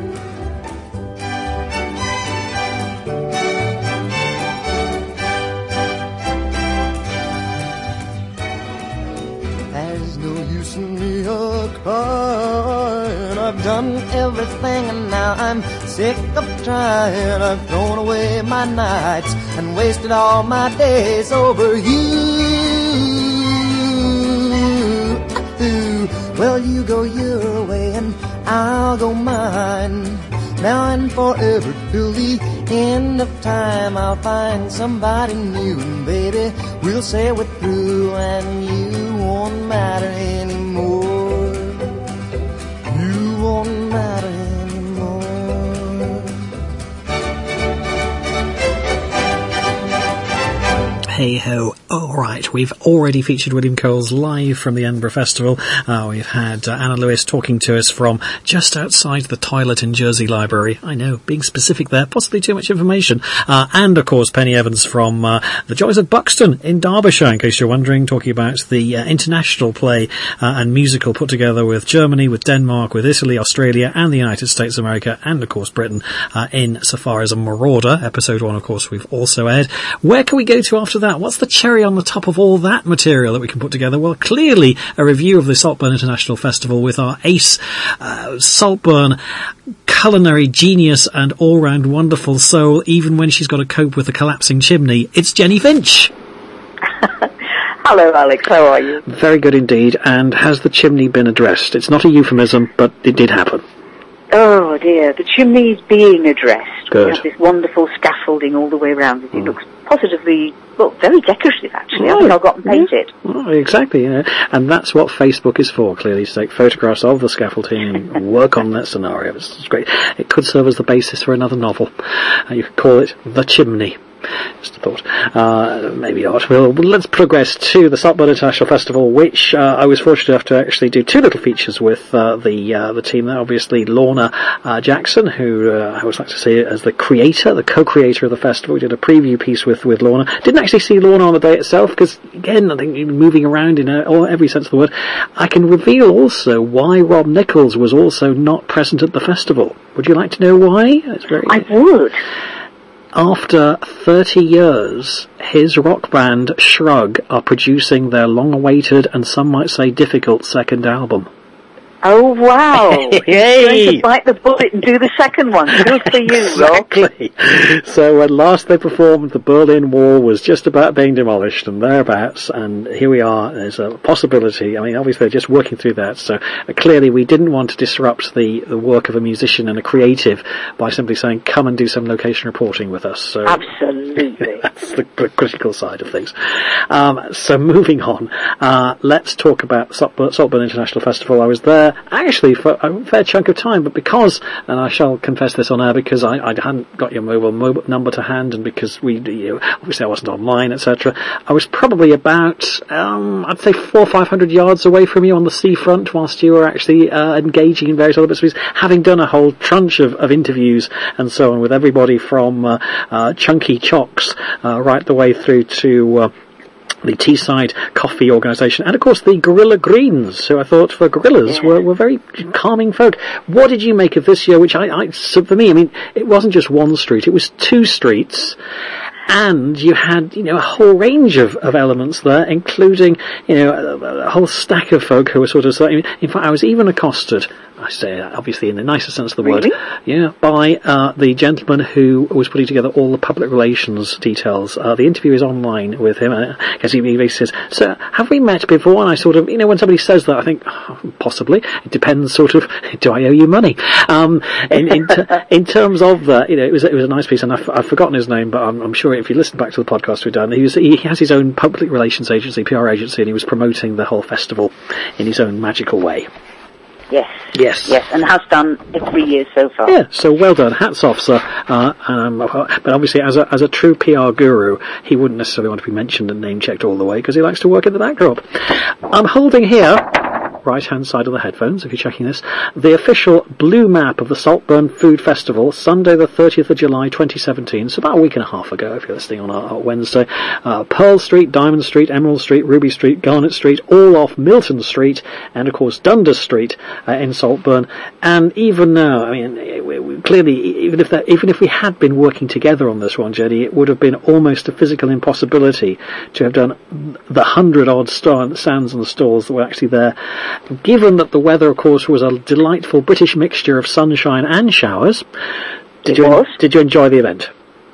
There's no use in me crying. I've done everything and now I'm sick of trying. I've thrown away my nights and wasted all my days over you. Well, you go your way and I'll go mine. Now and forever till the end of time, I'll find somebody new. And baby, we'll say we're through and you won't matter anymore. You won't matter anymore. Hey ho. Alright, we've already featured William Coles live from the Edinburgh Festival. We've had Anna Lewis talking to us from just outside the toilet in Jersey Library. I know, being specific there, possibly too much information. And of course Penny Evans from the Joys of Buxton in Derbyshire, in case you're wondering, talking about the international play and musical put together with Germany, with Denmark, with Italy, Australia and the United States of America, and of course Britain, in so far as a Marauder. Episode 1, of course, we've also aired. Where can we go to after that? What's the cherry on the top of all that material that we can put together? Well, clearly a review of the Saltburn International Festival with our ace Saltburn culinary genius and all-round wonderful soul, even when she's got to cope with a collapsing chimney. It's Jenny Finch. Hello, Alex. How are you? Very good indeed. And has the chimney been addressed? It's not a euphemism, but it did happen. Oh dear, the chimney is being addressed. Good. We have this wonderful scaffolding all the way around it. It looks positively, well, very decorative actually. I think I'll go up and paint it. Oh, exactly, yeah. And that's what Facebook is for, clearly, to take photographs of the scaffolding and work on that scenario. It's great. It could serve as the basis for another novel. You could call it The Chimney. Just a thought. Maybe not. Well, let's progress to the Saltburn International Festival, which I was fortunate enough to actually do two little features with the team there. Obviously, Lorna Jackson, who I always like to say as the creator, the co-creator of the festival. We did a preview piece with Lorna. Didn't actually see Lorna on the day itself because, again, I think moving around in every sense of the word. I can reveal also why Rob Nichols was also not present at the festival. Would you like to know why? I would. After 30 years, his rock band Shrug are producing their long-awaited and some might say difficult second album. Oh, wow. Yay. You're going to bite the bullet and do the second one. Good for you, Exactly. So when last they performed, the Berlin Wall was just about being demolished and thereabouts, and here we are. There's a possibility. I mean, obviously they're just working through that, so clearly we didn't want to disrupt the work of a musician and a creative by simply saying, come and do some location reporting with us. So absolutely. That's the critical side of things. So moving on, let's talk about Saltburn International Festival. I was there actually for a fair chunk of time, but because, and I shall confess this on air, because I hadn't got your mobile number to hand, and because obviously I wasn't online, etc., I was probably about I'd say 400 or 500 yards away from you on the seafront whilst you were actually engaging in various other bits, having done a whole tranche of interviews and so on with everybody from Chunky Chocks right the way through to the Teesside Coffee organisation, and of course the Gorilla Greens, who I thought for gorillas were very calming folk. What did you make of this year, which so for me, I mean, it wasn't just one street, it was two streets, and you had, a whole range of elements there, including, a whole stack of folk who were sort of, in fact, I was even accosted, I say obviously in the nicest sense of the word, by the gentleman who was putting together all the public relations details. The interview is online with him, and I guess he basically says, "Sir, have we met before?" And I sort of, when somebody says that, I think, possibly. It depends, sort of, do I owe you money? In terms of that, it was a nice piece, and I've forgotten his name, but I'm sure if you listen back to the podcast we've done, he has his own public relations agency, PR agency, and he was promoting the whole festival in his own magical way. Yes. Yes. Yes, and has done every year so far. Yeah, so well done. Hats off, sir. But obviously, as a true PR guru, he wouldn't necessarily want to be mentioned and name-checked all the way, because he likes to work in the backdrop. I'm holding here, right-hand side of the headphones, if you're checking this, the official blue map of the Saltburn Food Festival, Sunday the 30th of July 2017, so about a week and a half ago, if you're listening on a Wednesday. Pearl Street, Diamond Street, Emerald Street, Ruby Street, Garnet Street, all off Milton Street, and of course Dundas Street in Saltburn. And even now, I mean, we clearly, even if we had been working together on this one, Jenny, it would have been almost a physical impossibility to have done the 100-odd stands and stalls that were actually there, given that the weather, of course, was a delightful British mixture of sunshine and showers. Did you enjoy the event?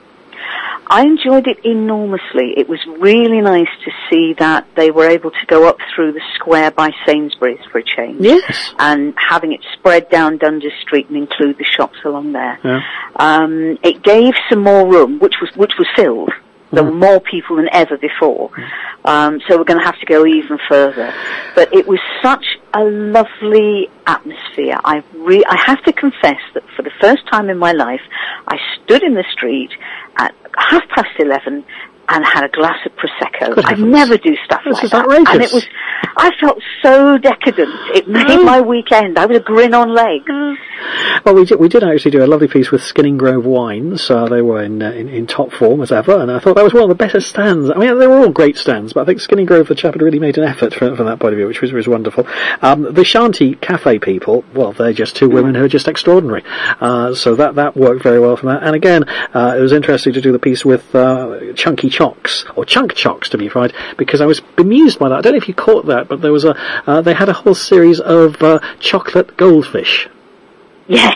I enjoyed it enormously. It was really nice to see that they were able to go up through the square by Sainsbury's for a change. Yes. And having it spread down Dundas Street and include the shops along there. Yeah. It gave some more room, which was filled. There were more people than ever before. So we're going to have to go even further. But it was such a lovely atmosphere. I have to confess that for the first time in my life, I stood in the street at 11:30 and had a glass of Prosecco. I never do stuff like that. Outrageous. And I felt so decadent. It made my weekend. I was a grin on legs. Well, we did actually do a lovely piece with Skinning Grove Wines. They were in top form as ever, and I thought that was one of the better stands. I mean, they were all great stands, but I think Skinning Grove, the chap, had really made an effort from that point of view, which was wonderful. The Shanty Cafe people, well, they're just two women who are just extraordinary. So that worked very well from that. And again, it was interesting to do the piece with Chunky Chocks, or Chunk Chocks to be right, because I was bemused by that. I don't know if you caught that, but there was they had a whole series of chocolate goldfish. Yes.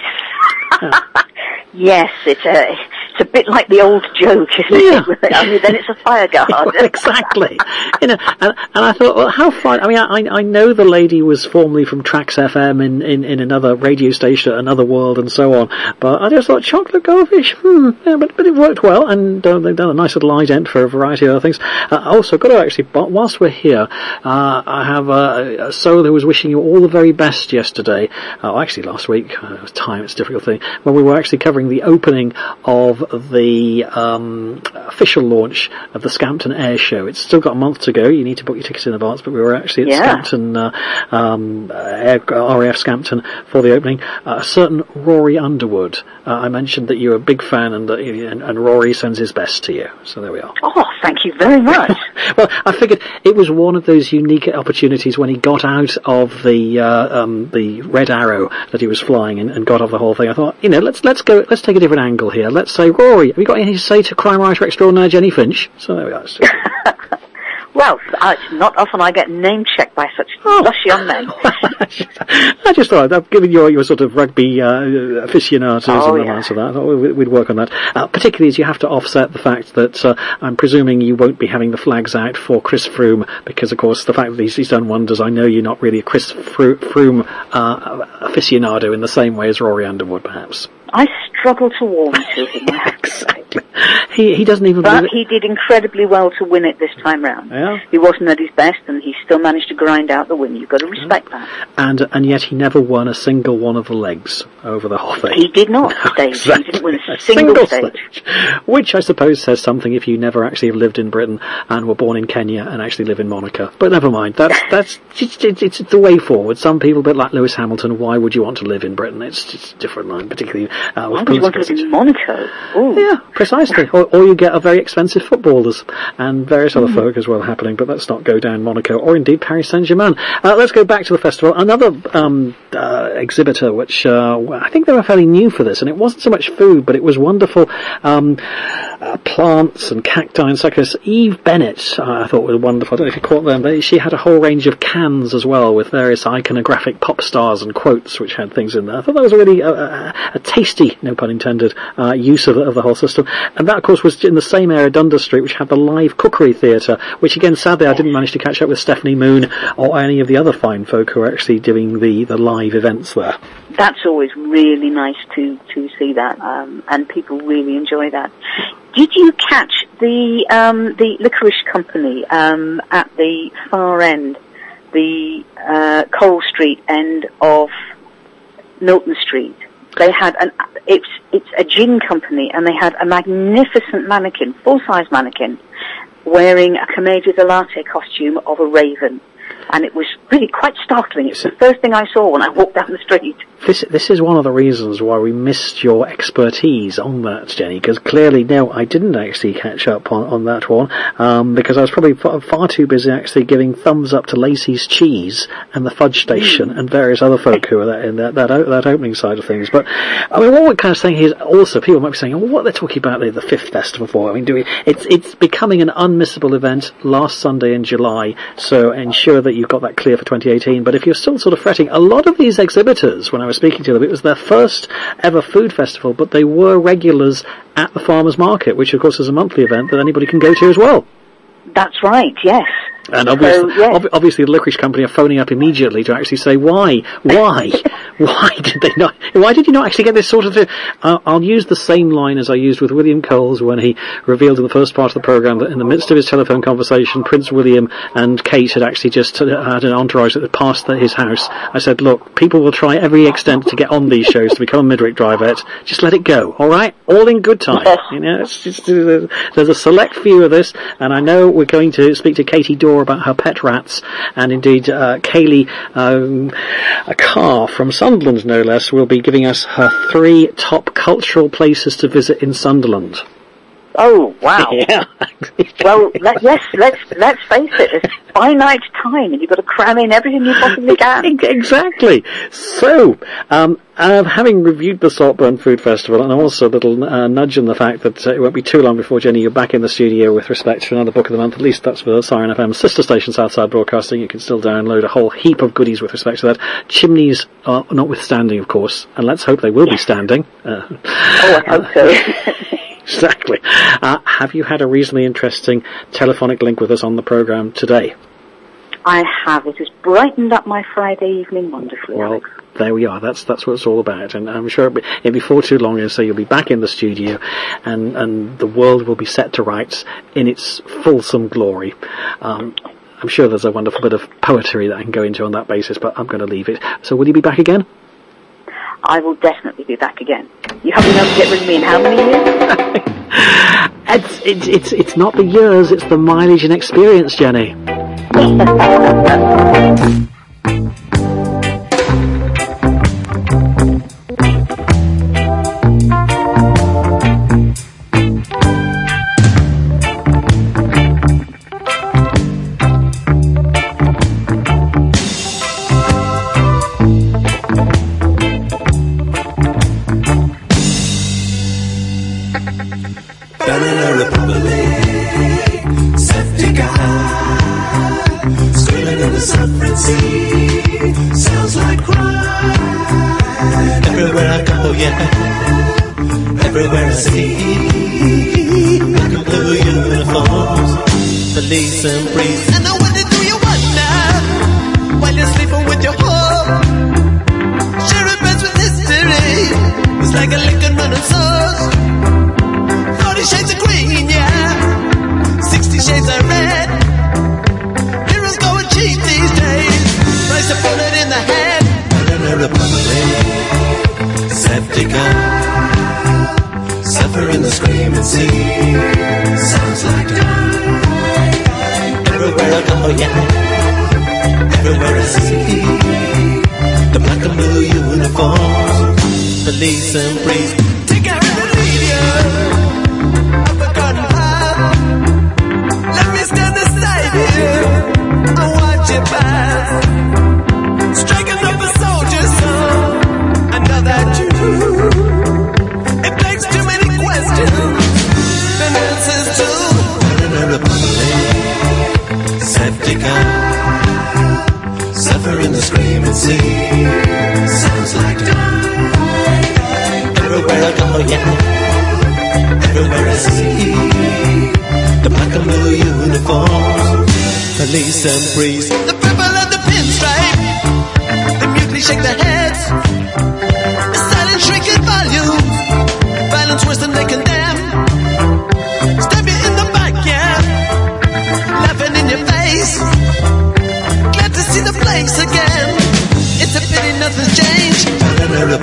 Yes, it's a bit like the old joke, isn't it? I mean, then it's a fire guard. Exactly. And I thought, well, how fun. I mean, I know the lady was formerly from Trax FM in another radio station, another world, and so on. But I just thought, chocolate goldfish, yeah, but it worked well, and they've done a nice little ident for a variety of other things. Also, got to actually, whilst we're here, I have a soul who was wishing you all the very best yesterday. Actually, last week, it was time, it's a difficult thing, when we were actually covering the opening of the official launch of the Scampton Air Show. It's still got a month to go. You need to book your tickets in advance, but we were actually at Scampton, RAF Scampton for the opening. A certain Rory Underwood. I mentioned that you're a big fan, and Rory sends his best to you. So there we are. Oh, thank you very much. Well, I figured it was one of those unique opportunities when he got out of the Red Arrow that he was flying and got off the whole thing. I thought, let's take a different angle here. Let's say, Rory, have you got anything to say to crime writer extraordinaire Jenny Finch? So there we are. Well, it's not often I get name-checked by such lushy young men. I just thought, given your sort of rugby aficionados and the likes of that, I thought we'd work on that. Particularly as you have to offset the fact that I'm presuming you won't be having the flags out for Chris Froome, because, of course, the fact that he's done wonders, I know you're not really a Chris Froome aficionado in the same way as Rory Underwood, perhaps. I struggle to warm to him. Exactly. He doesn't even. But he did incredibly well to win it this time round. Yeah. He wasn't at his best, and he still managed to grind out the win. You've got to respect that. And yet he never won a single one of the legs over the whole thing. He did not stage. Exactly. He didn't win a single stage. Which I suppose says something if you never actually have lived in Britain and were born in Kenya and actually live in Monaco. But never mind. That's it's the way forward. Some people, a bit like Lewis Hamilton, why would you want to live in Britain? It's a different line, particularly. Why would you want to live in Monaco? Ooh. Yeah, precisely. Or you get a very expensive footballers and various other folk as well happening, but let's not go down Monaco or indeed Paris Saint-Germain. Let's go back to the festival. Another exhibitor, which I think they were fairly new for this, and it wasn't so much food, but it was wonderful plants and cacti and suckers. Eve Bennett, I thought was wonderful. I don't know if you caught them, but she had a whole range of cans as well with various iconographic pop stars and quotes which had things in there. I thought that was a really a tasty, no pun intended, use of the whole system. And that, of course, was in the same area, Dundas Street, which had the live cookery theatre, which again, sadly, I didn't manage to catch up with Stephanie Moon or any of the other fine folk who are actually doing the live events there. That's always really nice to see that, and people really enjoy that. Did you catch the Licorice Company at the far end, the Coal Street end of Milton Street. They had it's a gin company, and they had a magnificent mannequin, full-size mannequin, wearing a commedia dell'arte costume of a raven. And it was really quite startling. It was the first thing I saw when I walked down the street. This is one of the reasons why we missed your expertise on that, Jenny, because clearly, no, I didn't actually catch up on that one, because I was probably far too busy actually giving thumbs up to Lacey's Cheese and the Fudge Station and various other folk who were there in that opening side of things. But, I mean, what we're kind of saying here is also, people might be saying, well, what they're talking about the Fifth Festival for? I mean, it's becoming an unmissable event last Sunday in July, so ensure that you've got that clear for 2018. But if you're still sort of fretting, a lot of these exhibitors, when I was speaking to them, it was their first ever food festival, but they were regulars at the Farmers Market, which of course is a monthly event that anybody can go to as well. That's right, yes. And obviously the licorice company are phoning up immediately to actually say, why did you not actually get this sort of thing? I'll use the same line as I used with William Coles when he revealed in the first part of the programme that in the midst of his telephone conversation, Prince William and Kate had actually just had an entourage that had passed his house. I said, look, people will try every extent to get on these shows to become a Midweek Drivette. Just let it go, alright? All in good time. You know, it's just, there's a select few of this, and I know we're going to speak to Katie Dorr about her pet rats, and indeed Kaylee Carr from Sunderland, no less, will be giving us her 3 top cultural places to visit in Sunderland. Oh, wow. Yeah. Well, let's face it, it's finite time, and you've got to cram in everything you possibly can. Exactly. So, having reviewed the Saltburn Food Festival, and also a little nudge in the fact that it won't be too long before, Jenny, you're back in the studio with respect to another book of the month. At least that's for Siren FM's sister station, Southside Broadcasting. You can still download a whole heap of goodies with respect to that. Chimneys are notwithstanding, of course, and let's hope they will be standing. I hope so. Exactly. Have you had a reasonably interesting telephonic link with us on the programme today? I have. It has brightened up my Friday evening wonderfully, Well, Alex. there we are. That's what it's all about. And I'm sure it'll be before too long, so you'll be back in the studio, and the world will be set to rights in its fulsome glory. I'm sure there's a wonderful bit of poetry that I can go into on that basis, but I'm going to leave it. So will you be back again? I will definitely be back again. You haven't been able to get rid of me in how many years? It's not the years, it's the mileage and experience, Jenny. Banana Republic, Septica, screaming in the Sufferin Sea, sounds like crime. Everywhere I go, yeah, everywhere I see, black and blue uniforms, police and breeze. And now what do you wonder, while you're sleeping with your home, sharing beds with history, it's like a Lincoln running sauce. 40 shades of green, yeah, 60 shades of red. Heroes going cheap these days, price a bullet in the head. Banana Republic, Septica, suffering the screaming sea, sounds like die. Everywhere I go, yeah, everywhere I see, the black and blue uniforms, police and breeze. Take care of the media. Let me stand aside here and watch it pass. Striking up a soldier's song, another tune. It begs too many questions and answers too. Banana Republic, Septica, suffering the screaming sea, sounds like die. Everywhere I go, yeah, everywhere I see, the black and blue uniforms, police and breeze. The purple and the pinstripe, the mutely shake their heads. The silent shrinking volumes, violence worse than they condemn. Stab you in the back, yeah, laughing in your face. Glad to see the place again. It's a pity nothing's changed. Banana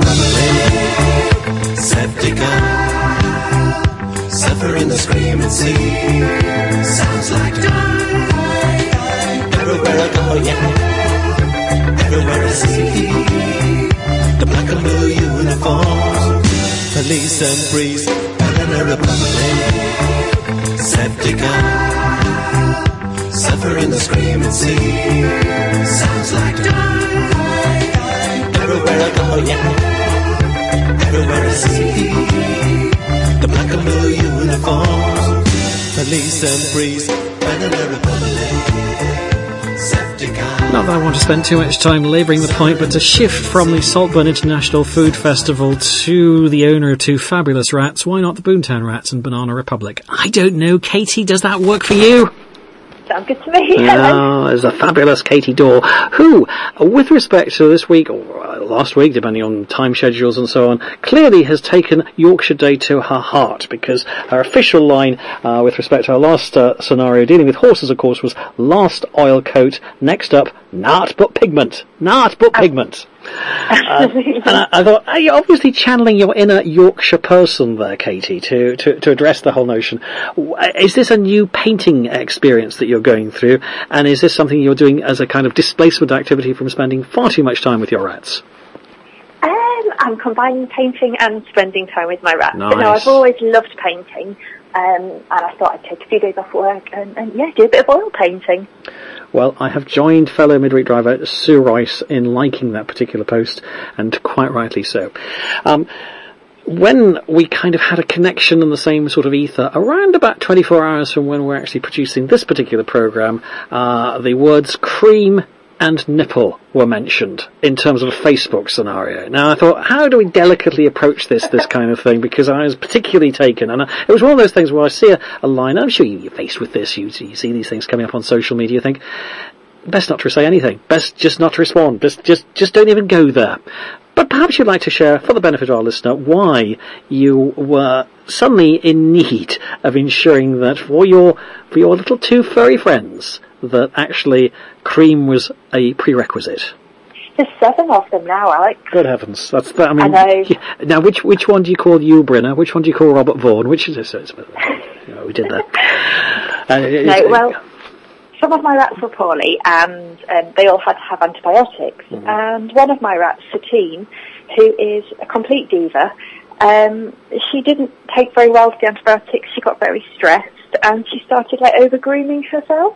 sea. Sounds like everywhere I go, yeah. Everywhere I see the black and blue uniforms, police and priest, Banana Republic, Septicon, suffering the screaming sea. Sounds like everywhere I go, yeah. Everywhere I see the black and blue uniforms, police and priest, Banana Republic, Septicon. Not that I want to spend too much time labouring the point, but to shift from the Saltburn International Food Festival to the owner of two fabulous rats, why not the Boomtown Rats and Banana Republic? I don't know, Katie, does that work for you? Sounds good to me. No, there's a fabulous Katie Dorr, who, with respect to this week, or last week, depending on time schedules and so on, clearly has taken Yorkshire Day to her heart, because her official line, with respect to her last scenario dealing with horses, of course, was last oil coat, next up, naught but pigment. Naught but pigment. And I thought, you're obviously channeling your inner Yorkshire person there, Katie, to address the whole notion. Is this a new painting experience that you're going through, and is this something you're doing as a kind of displacement activity from spending far too much time with your rats? I'm combining painting and spending time with my rats. Nice. But no, I've always loved painting, and I thought I'd take a few days off work and do a bit of oil painting. Well, I have joined fellow midweek driver Sue Royce in liking that particular post, and quite rightly so. When we kind of had a connection in the same sort of ether, around about 24 hours from when we're actually producing this particular programme, the words cream and nipple were mentioned in terms of a Facebook scenario. Now I thought, how do we delicately approach this kind of thing? Because I was particularly taken, and it was one of those things where I see a line, I'm sure you're faced with this, you see these things coming up on social media, you think, best not to say anything, best just not to respond, just don't even go there. But perhaps you'd like to share, for the benefit of our listener, why you were suddenly in need of ensuring that for your little two furry friends, that actually cream was a prerequisite. There's 7 of them now, Alex. Good heavens. That's that. I mean, I know. Now, which one do you call Yul Brynner? Which one do you call Robert Vaughan? Which is it? We did that. No, well, some of my rats were poorly, and they all had to have antibiotics. Mm-hmm. And one of my rats, Satine, who is a complete diva, she didn't take very well to the antibiotics. She got very stressed, and she started over grooming herself.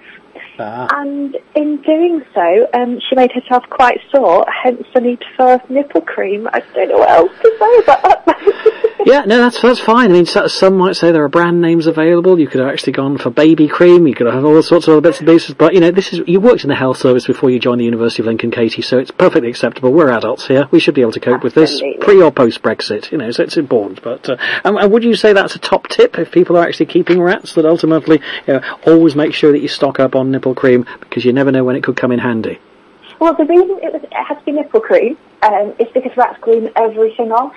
And in doing so, she made herself quite sore, hence the need for nipple cream. I don't know what else to say about that. Yeah, no, that's fine. I mean, some might say there are brand names available. You could have actually gone for baby cream. You could have all sorts of other bits and pieces. But, you worked in the health service before you joined the University of Lincoln, Katie, so it's perfectly acceptable. We're adults here. We should be able to cope with this, pre or post-Brexit, so it's important. But, and would you say that's a top tip if people are actually keeping rats, that ultimately, always make sure that you stock up on nipple cream, because you never know when it could come in handy? Well, the reason it has to be nipple cream is because rats groom everything off.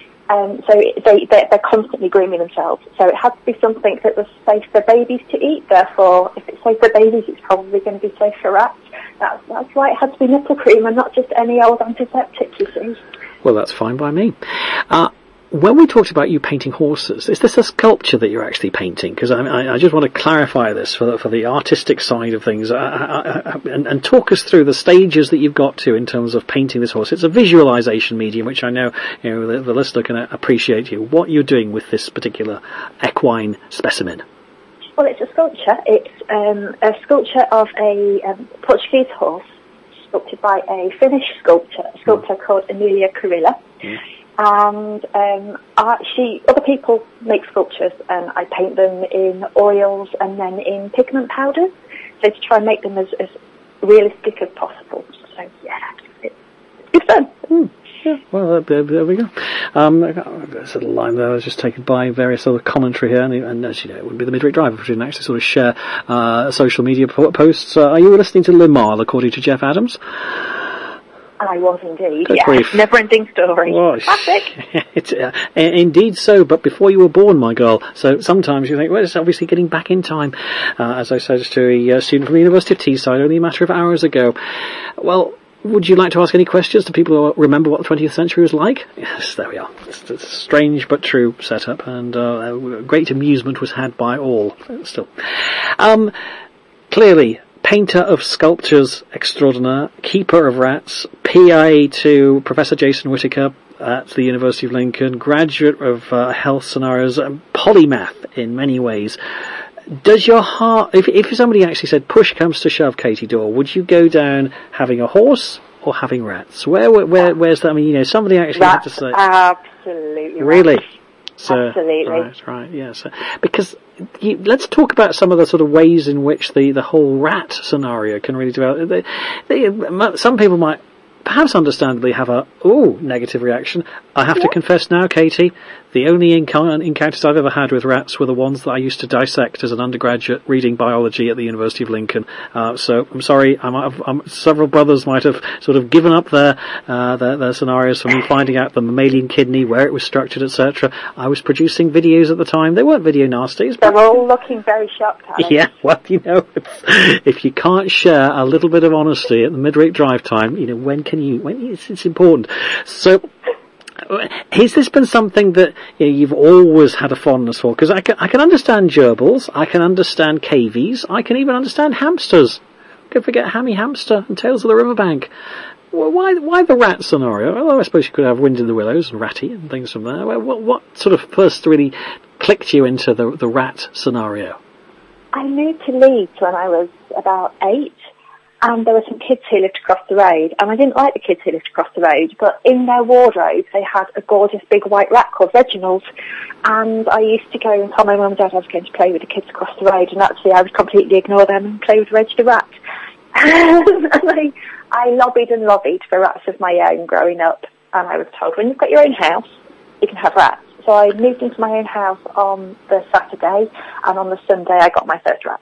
So they're constantly grooming themselves. So it has to be something that was safe for babies to eat. Therefore, if it's safe for babies, it's probably going to be safe for rats. That's why it has to be nipple cream and not just any old antiseptic, you see. Well, that's fine by me. When we talked about you painting horses, is this a sculpture that you're actually painting? Because I just want to clarify this for the artistic side of things, and talk us through the stages that you've got to in terms of painting this horse. It's a visualization medium, which I know the listener can appreciate what you're doing with this particular equine specimen. Well, it's a sculpture. It's a sculpture of a Portuguese horse, sculpted by a Finnish sculptor called Emilia Carilla. Mm. And other people make sculptures, and I paint them in oils and then in pigment powders, so to try and make them as realistic as possible. So yeah, it's fun. Mm. Yeah, well, there we go. There's a little line there I was just taken by various other commentary here, and as you know, it wouldn't be the midweek driver if we didn't actually sort of share social media posts. Are you listening to Limahl, according to Jeff Adams? I was indeed, Good yeah. grief. Never-ending story. Well, Classic. It's indeed so, but before you were born, my girl. So sometimes you think, well, it's obviously getting back in time. As I said to a student from the University of Teesside only a matter of hours ago. Well, would you like to ask any questions to people who remember what the 20th century was like? Yes, there we are. It's a strange but true setup, and great amusement was had by all. Still, clearly, painter of sculptures extraordinaire, keeper of rats, PA to Professor Jason Whittaker at the University of Lincoln, graduate of health scenarios, polymath in many ways. Does your heart, if somebody actually said, push comes to shove, Katie Dorr, would you go down having a horse or having rats? Where's that? I mean, somebody actually had to say. Absolutely. Really? Rats. So, Absolutely. Right, yes. Because let's talk about some of the sort of ways in which the whole rat scenario can really develop. Some people might, perhaps understandably, have a negative reaction. I have to confess now, Katie, the only encounters I've ever had with rats were the ones that I used to dissect as an undergraduate reading biology at the University of Lincoln. So I'm sorry, several brothers might have sort of given up their scenarios for me finding out the mammalian kidney, where it was structured, etc. I was producing videos at the time. They weren't video nasties. They're all looking very shocked, Alex. Yeah, well, if you can't share a little bit of honesty at the midweek drive time, when it's important. So, has this been something that you've always had a fondness for? Because I can understand gerbils, I can understand cavies, I can even understand hamsters. Don't forget Hammy Hamster and Tales of the Riverbank. Well, why the rat scenario? Well, I suppose you could have Wind in the Willows and Ratty and things from there. What sort of first really clicked you into the rat scenario? I moved to Leeds when I was about 8. And there were some kids who lived across the road, and I didn't like the kids who lived across the road, but in their wardrobes they had a gorgeous big white rat called Reginald, and I used to go and tell my mum and dad I was going to play with the kids across the road, and actually I would completely ignore them and play with Reg the rat. And I lobbied and lobbied for rats of my own growing up, and I was told, when you've got your own house, you can have rats. So I moved into my own house on the Saturday, and on the Sunday I got my first rats.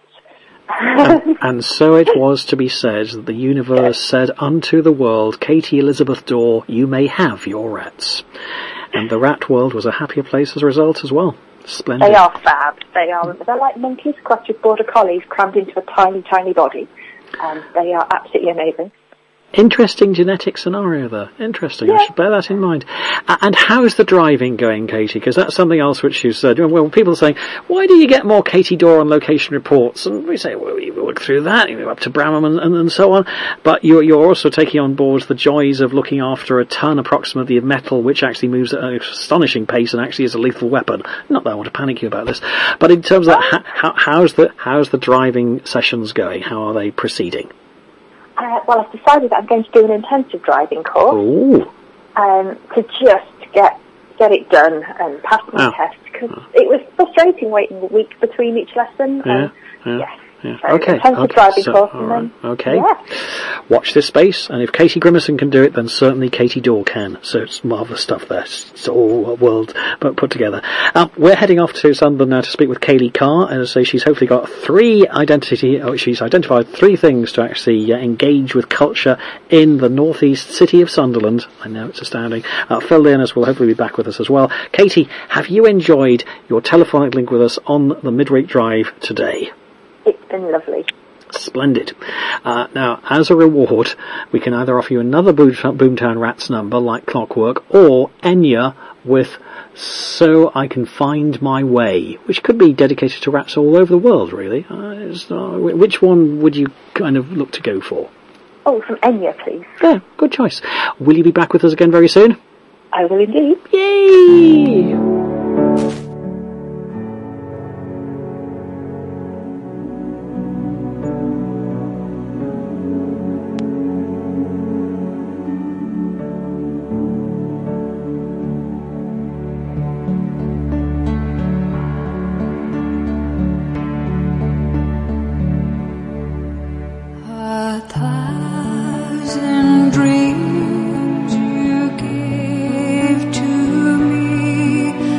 And so it was to be said that the universe said unto the world, Katie Elizabeth Dorr, you may have your rats. And the rat world was a happier place as a result as well. Splendid. They are fab. They're like monkeys crossed with border collies crammed into a tiny, tiny body. And they are absolutely amazing. Interesting genetic scenario there. Interesting. Yeah. I should bear that in mind. And how's the driving going, Katie? Because that's something else which you said. Well, people are saying, why do you get more Katie Dorr on location reports? And we say, well, you work through that, you go up to Bramham and so on. But you're also taking on board the joys of looking after a ton approximately of metal, which actually moves at an astonishing pace and actually is a lethal weapon. Not that I want to panic you about this. But in terms of that, how's the driving sessions going? How are they proceeding? Well, I've decided that I'm going to do an intensive driving course to just get it done and pass my test, because it was frustrating waiting a week between each lesson. Yes. Yeah. So intensive driving course, and then, watch this space, and if Katie Grimmerson can do it, then certainly Katie Dorr can. So it's marvellous stuff there. It's all a world but put together. We're heading off to Sunderland now to speak with Kaylee Carr, and so she's hopefully got she's identified 3 things to actually engage with culture in the northeast city of Sunderland. I know, it's astounding. Phil Learners will hopefully be back with us as well. Katie, have you enjoyed your telephonic link with us on the Midweek Drive today? It's been lovely. Splendid. Now, as a reward, we can either offer you another Boomtown Rats number like clockwork, or Enya with So I Can Find My Way, which could be dedicated to rats all over the world, really. Which one would you kind of look to go for? Oh, from Enya, please. Yeah, good choice. Will you be back with us again very soon? I will indeed. Yay! Dreams you gave to me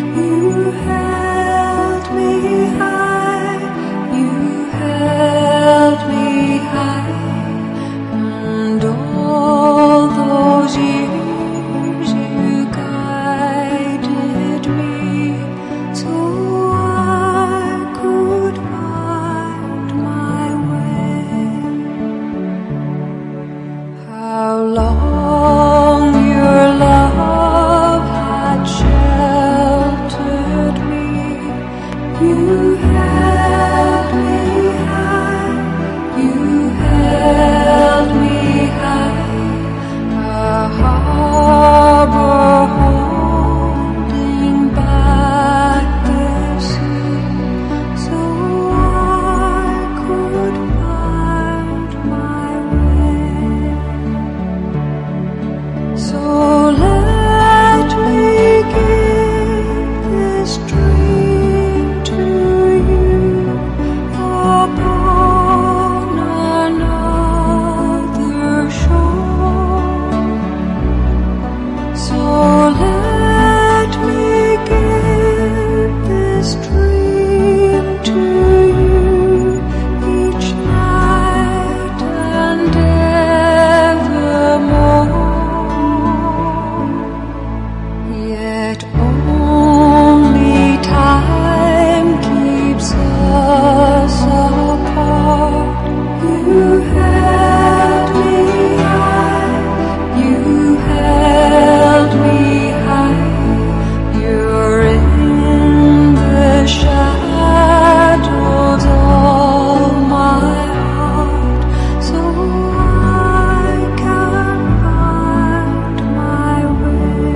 Yet only time keeps us apart. You held me high, you held me high. You're in the shadows of my heart, so I can find my way.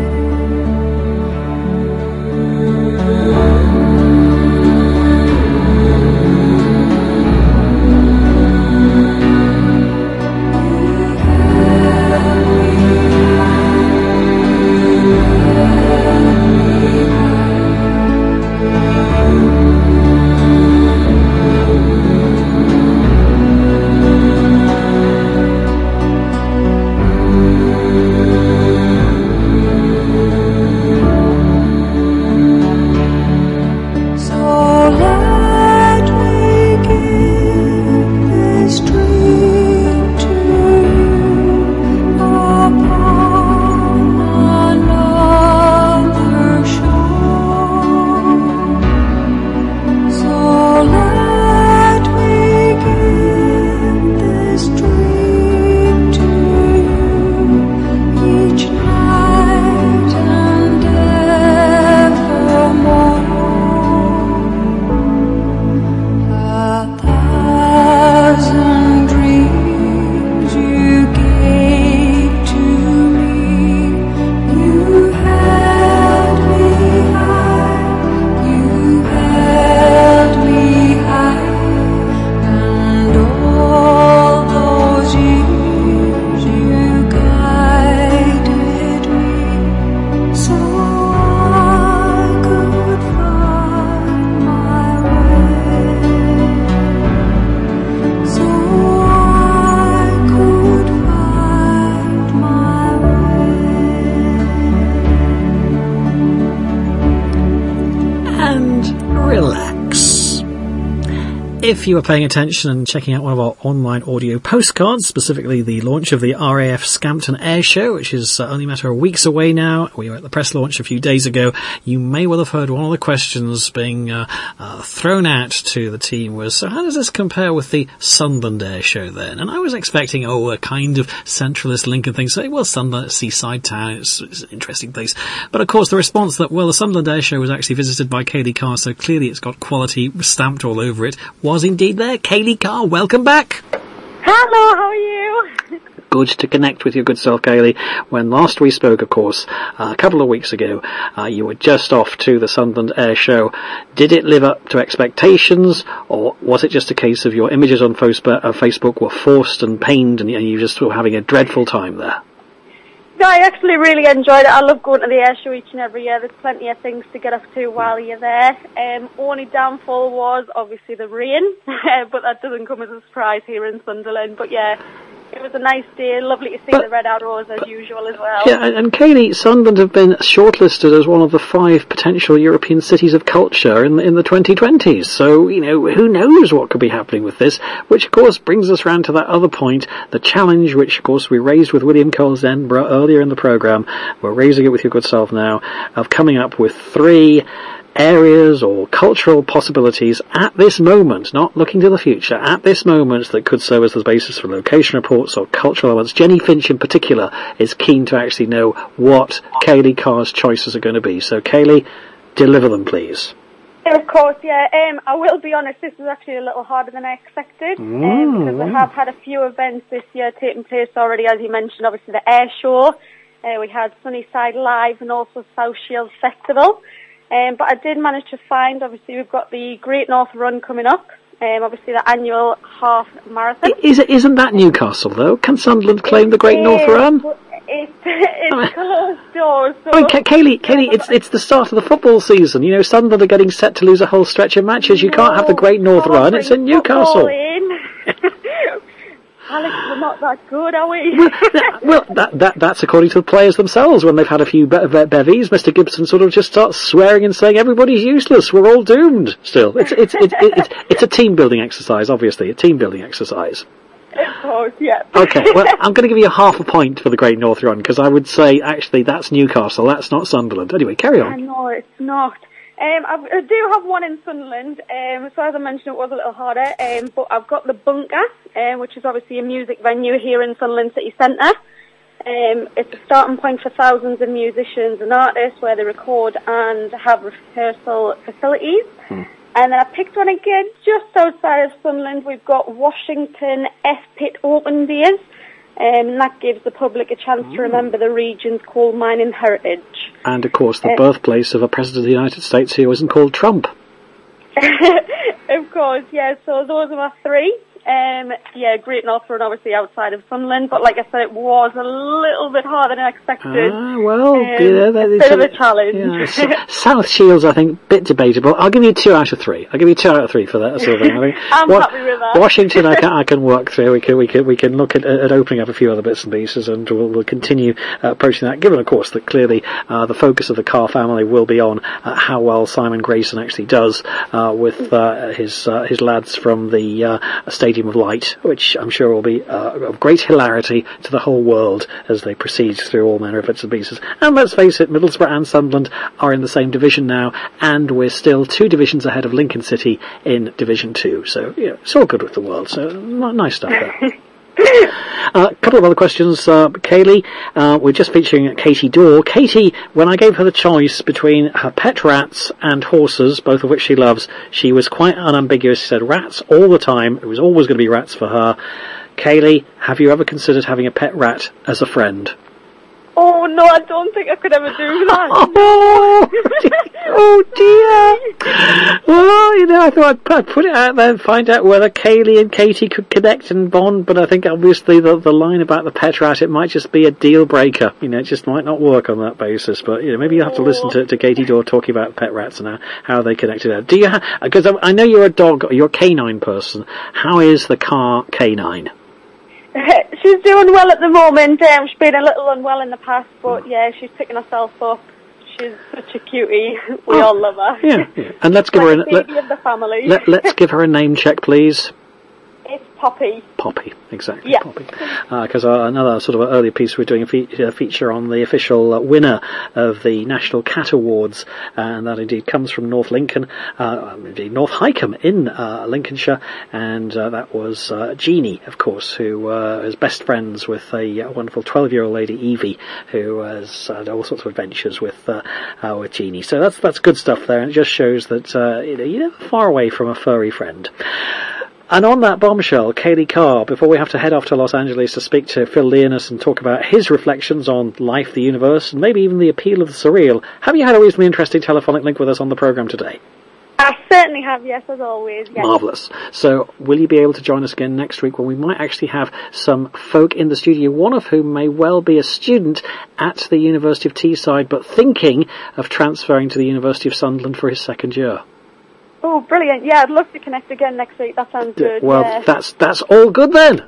So let me give this dream to you upon another shore. So let me give this dream to you each night and evermore. A thousand dreams you gave to me. You held me high, you held me high, and all those years you guided me, so I could find my way. So I could find my And relax. If you were paying attention and checking out one of our online audio postcards, specifically the launch of the RAF Scampton Air Show, which is only a matter of weeks away now, we were at the press launch a few days ago, you may well have heard one of the questions being thrown out to the team was, so how does this compare with the Sunderland Air Show then? And I was expecting, a kind of centralist link and things. Say, well, Sunderland, a seaside town, it's an interesting place. But of course the response that, well, the Sunderland Air Show was actually visited by Kaylee Carr, so clearly it's got quality stamped all over it, was indeed there. Kaylee Carr, welcome back. Hello, how are you? Good to connect with your good self, Kaylee. When last we spoke, of course, a couple of weeks ago, you were just off to the Sunderland Air Show. Did it live up to expectations, or was it just a case of your images on Facebook were forced and pained, and you just were having a dreadful time there? No, I actually really enjoyed it. I love going to the air show each and every year. There's plenty of things to get up to while you're there. Only downfall was obviously the rain, but that doesn't come as a surprise here in Sunderland. But yeah, it was a nice day. Lovely to see the Red Arrows as usual as well. Yeah, and Kaylee, Sunderland have been shortlisted as one of the 5 potential European cities of culture in the 2020s. So, who knows what could be happening with this, which of course brings us round to that other point, the challenge which of course we raised with William Coles Denborough earlier in the programme. We're raising it with your good self now, of coming up with 3 areas or cultural possibilities at this moment, not looking to the future, at this moment that could serve as the basis for location reports or cultural elements. Jenny Finch in particular is keen to actually know what Kaylee Carr's choices are going to be. So Kaylee, deliver them please. Of course, yeah. I will be honest, this was actually a little harder than I expected, because we have had a few events this year taking place already, as you mentioned, obviously the Air Show, we had Sunnyside Live and also South Shields Festival. But I did manage to find, obviously, we've got the Great North Run coming up, obviously the annual half marathon. Isn't that Newcastle, though? Can Sunderland claim the Great North Run? It's closed doors. So Kaylee, it's the start of the football season. Sunderland are getting set to lose a whole stretch of matches. You can't have the Great North Run. It's in Newcastle. Alex, we're not that good, are we? Well, that's according to the players themselves. When they've had a few bevies, Mr. Gibson sort of just starts swearing and saying everybody's useless. We're all doomed. Still, it's a team building exercise. Obviously, a team building exercise. Of course, yeah. Okay, well, I'm going to give you half a point for the Great North Run, because I would say, actually, that's Newcastle, that's not Sunderland. Anyway, carry on. I know, it's not. I do have one in Sunderland, so as I mentioned, it was a little harder, but I've got the Bunker, which is obviously a music venue here in Sunderland City Centre. It's a starting point for thousands of musicians and artists where they record and have rehearsal facilities. And then I picked one again just outside of Sunderland. We've got Washington F-Pit Open Days, and that gives the public a chance to remember the region's coal mining heritage. And, of course, the birthplace of a President of the United States who wasn't called Trump. Of course, yeah, so those are my three. Great North Run, obviously outside of Sunderland, but like I said, it was a little bit harder than I expected. That is a bit of a challenge. Yeah, South Shields, I think, bit debatable. I'll give you 2 out of 3. I'll give you 2 out of 3 for that sort of thing. I mean, I'm happy with that. Washington, I can work through. We can look at opening up a few other bits and pieces, and we'll continue approaching that. Given, of course, that clearly the focus of the Carr family will be on how well Simon Grayson actually does with his lads from the Stadium of Light, which I'm sure will be of great hilarity to the whole world as they proceed through all manner of bits and pieces. And let's face it, Middlesbrough and Sunderland are in the same division now, and we're still 2 divisions ahead of Lincoln City in Division 2. So, it's all good with the world. So, nice stuff there. A couple of other questions, Kaylee. We're just featuring Katie Dorr. Katie, when I gave her the choice between her pet rats and horses, both of which she loves, she was quite unambiguous. She said rats all the time. It was always going to be rats for her. Kaylee, have you ever considered having a pet rat as a friend? Oh no, I don't think I could ever do that. Oh dear. Well, I thought I'd put it out there and find out whether Kaylee and Katie could connect and bond, but I think obviously the line about the pet rat, it might just be a deal breaker. It just might not work on that basis, but maybe you have to listen to Katie Dorr talking about pet rats and how they connected out. Do you because I know you're a dog, you're a canine person. How is the Carr canine? She's doing well at the moment. She's been a little unwell in the past, but yeah, she's picking herself up. She's such a cutie. We all love her. Yeah. And let's give her a baby of the family. Let's give her a name check, please. It's Poppy. Poppy, exactly. Yeah. Poppy. Because another sort of earlier piece, we're doing a feature on the official winner of the National Cat Awards, and that indeed comes from North Lincoln, indeed North Hykeham in Lincolnshire, and that was Jeannie, of course, who is best friends with a wonderful 12-year-old lady, Evie, who has had all sorts of adventures with Jeannie. So that's good stuff there, and it just shows that you're never far away from a furry friend. And on that bombshell, Kaylee Carr, before we have to head off to Los Angeles to speak to Phil Leonis and talk about his reflections on life, the universe, and maybe even the appeal of the surreal, have you had a reasonably interesting telephonic link with us on the programme today? I certainly have, yes, as always. Yes. Marvellous. So, will you be able to join us again next week when we might actually have some folk in the studio, one of whom may well be a student at the University of Teesside, but thinking of transferring to the University of Sunderland for his second year? Oh, brilliant. Yeah, I'd love to connect again next week. That sounds good. Well, yeah. that's all good then.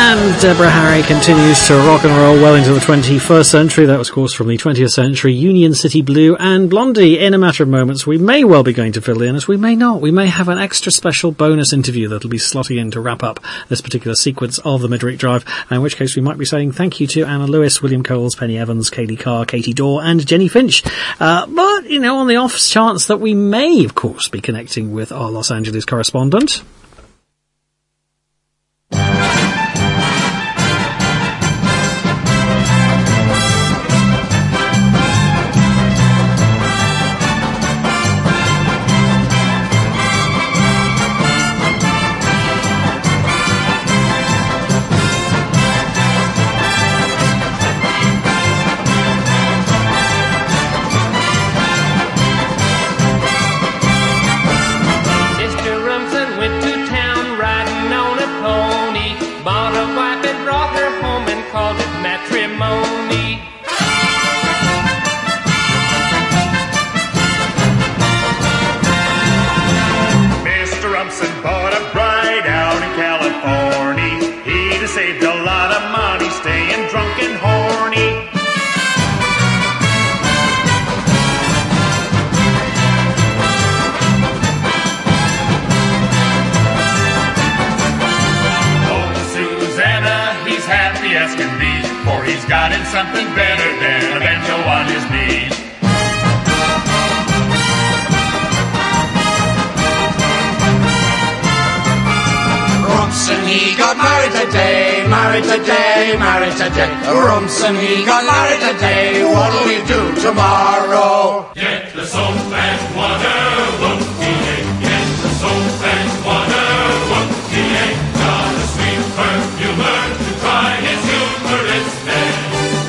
And Deborah Harry continues to rock and roll well into the 21st century. That was, of course, from the 20th century. Union City Blue and Blondie. In a matter of moments, we may well be going to Phil Innes. We may not. We may have an extra special bonus interview that'll be slotting in to wrap up this particular sequence of the Midweek Drive, in which case we might be saying thank you to Anna Lewis, William Coles, Penny Evans, Kaylee Carr, Katie Dorr and Jenny Finch. But, you know, on the off chance that we may, of course, be connecting with our Los Angeles correspondent. Something better than a banjo on his knees. Rumson, he got married today, married today, married today. Rumson, he got married today. What'll we do tomorrow? Get the soap and water, whoop-dee-ay. Get the soap and water, whoop-dee-ay. Got a sweet perfumer to try his humorous bed.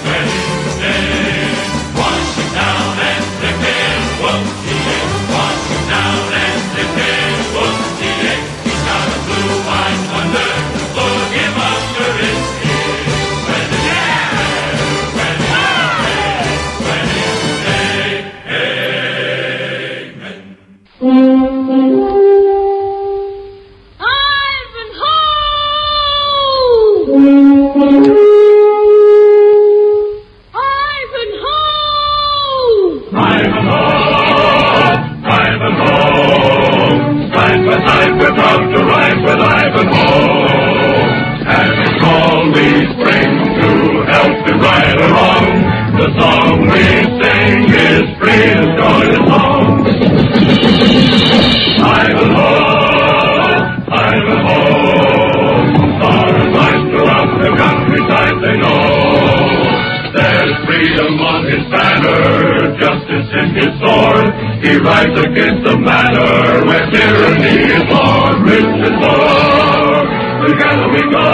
Against the manner where tyranny is born, rich and poor, together we go,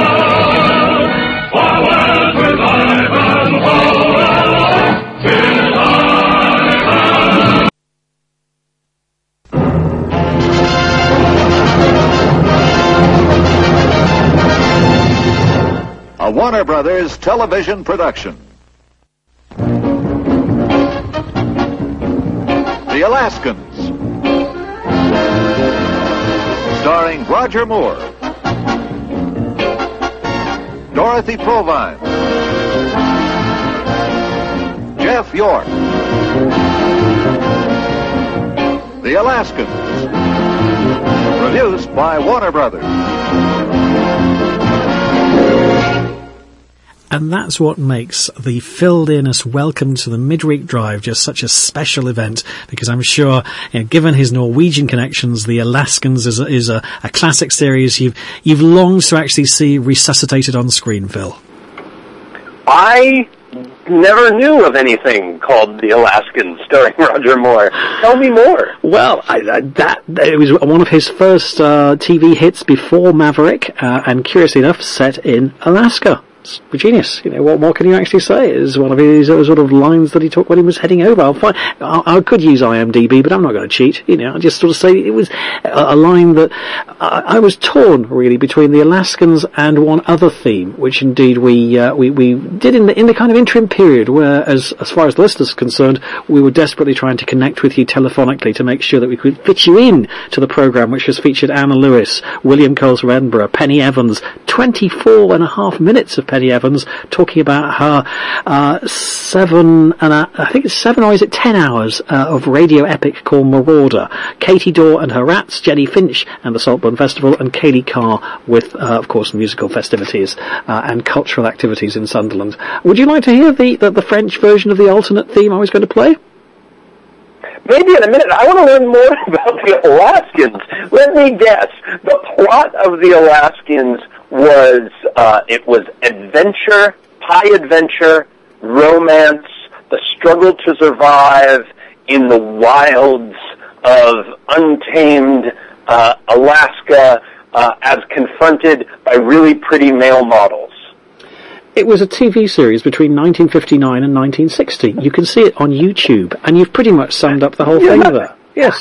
forward with Ivanhoe, with Ivanhoe. A Warner Brothers television production. The Alaskans, starring Roger Moore, Dorothy Provine, Jeff York. The Alaskans, produced by Warner Brothers. And that's what makes the Phil Innes Welcome to the Midweek Drive just such a special event, because I'm sure, you know, given his Norwegian connections, The Alaskans is a classic series you've longed to actually see resuscitated on screen, Phil. I never knew of anything called The Alaskans starring Roger Moore. Tell me more. Well, it was one of his first TV hits before Maverick, and curiously enough, set in Alaska. It's genius. What more can you actually say? It's one of his sort of lines that he took when he was heading over. I could use IMDb, but I'm not going to cheat. I just sort of say it was a line that I was torn really between the Alaskans and one other theme, which indeed we did in the kind of interim period where, as far as the listeners are concerned, we were desperately trying to connect with you telephonically to make sure that we could fit you in to the programme, which has featured Anna Lewis, William Coles from Edinburgh, Penny Evans, 24 and a half minutes of Penny Evans talking about her 7 or is it 10 hours of radio epic called Marauder, Katie Dorr and her Rats, Jenny Finch and the Saltburn Festival, and Kaylee Carr with, of course, musical festivities and cultural activities in Sunderland. Would you like to hear the French version of the alternate theme I was going to play? Maybe in a minute. I want to learn more about the Alaskans. Let me guess. The plot of the Alaskans was, it was adventure, high adventure, romance, the struggle to survive in the wilds of untamed Alaska as confronted by really pretty male models. It was a TV series between 1959 and 1960. You can see it on YouTube, and you've pretty much summed up the whole thing there. Yes.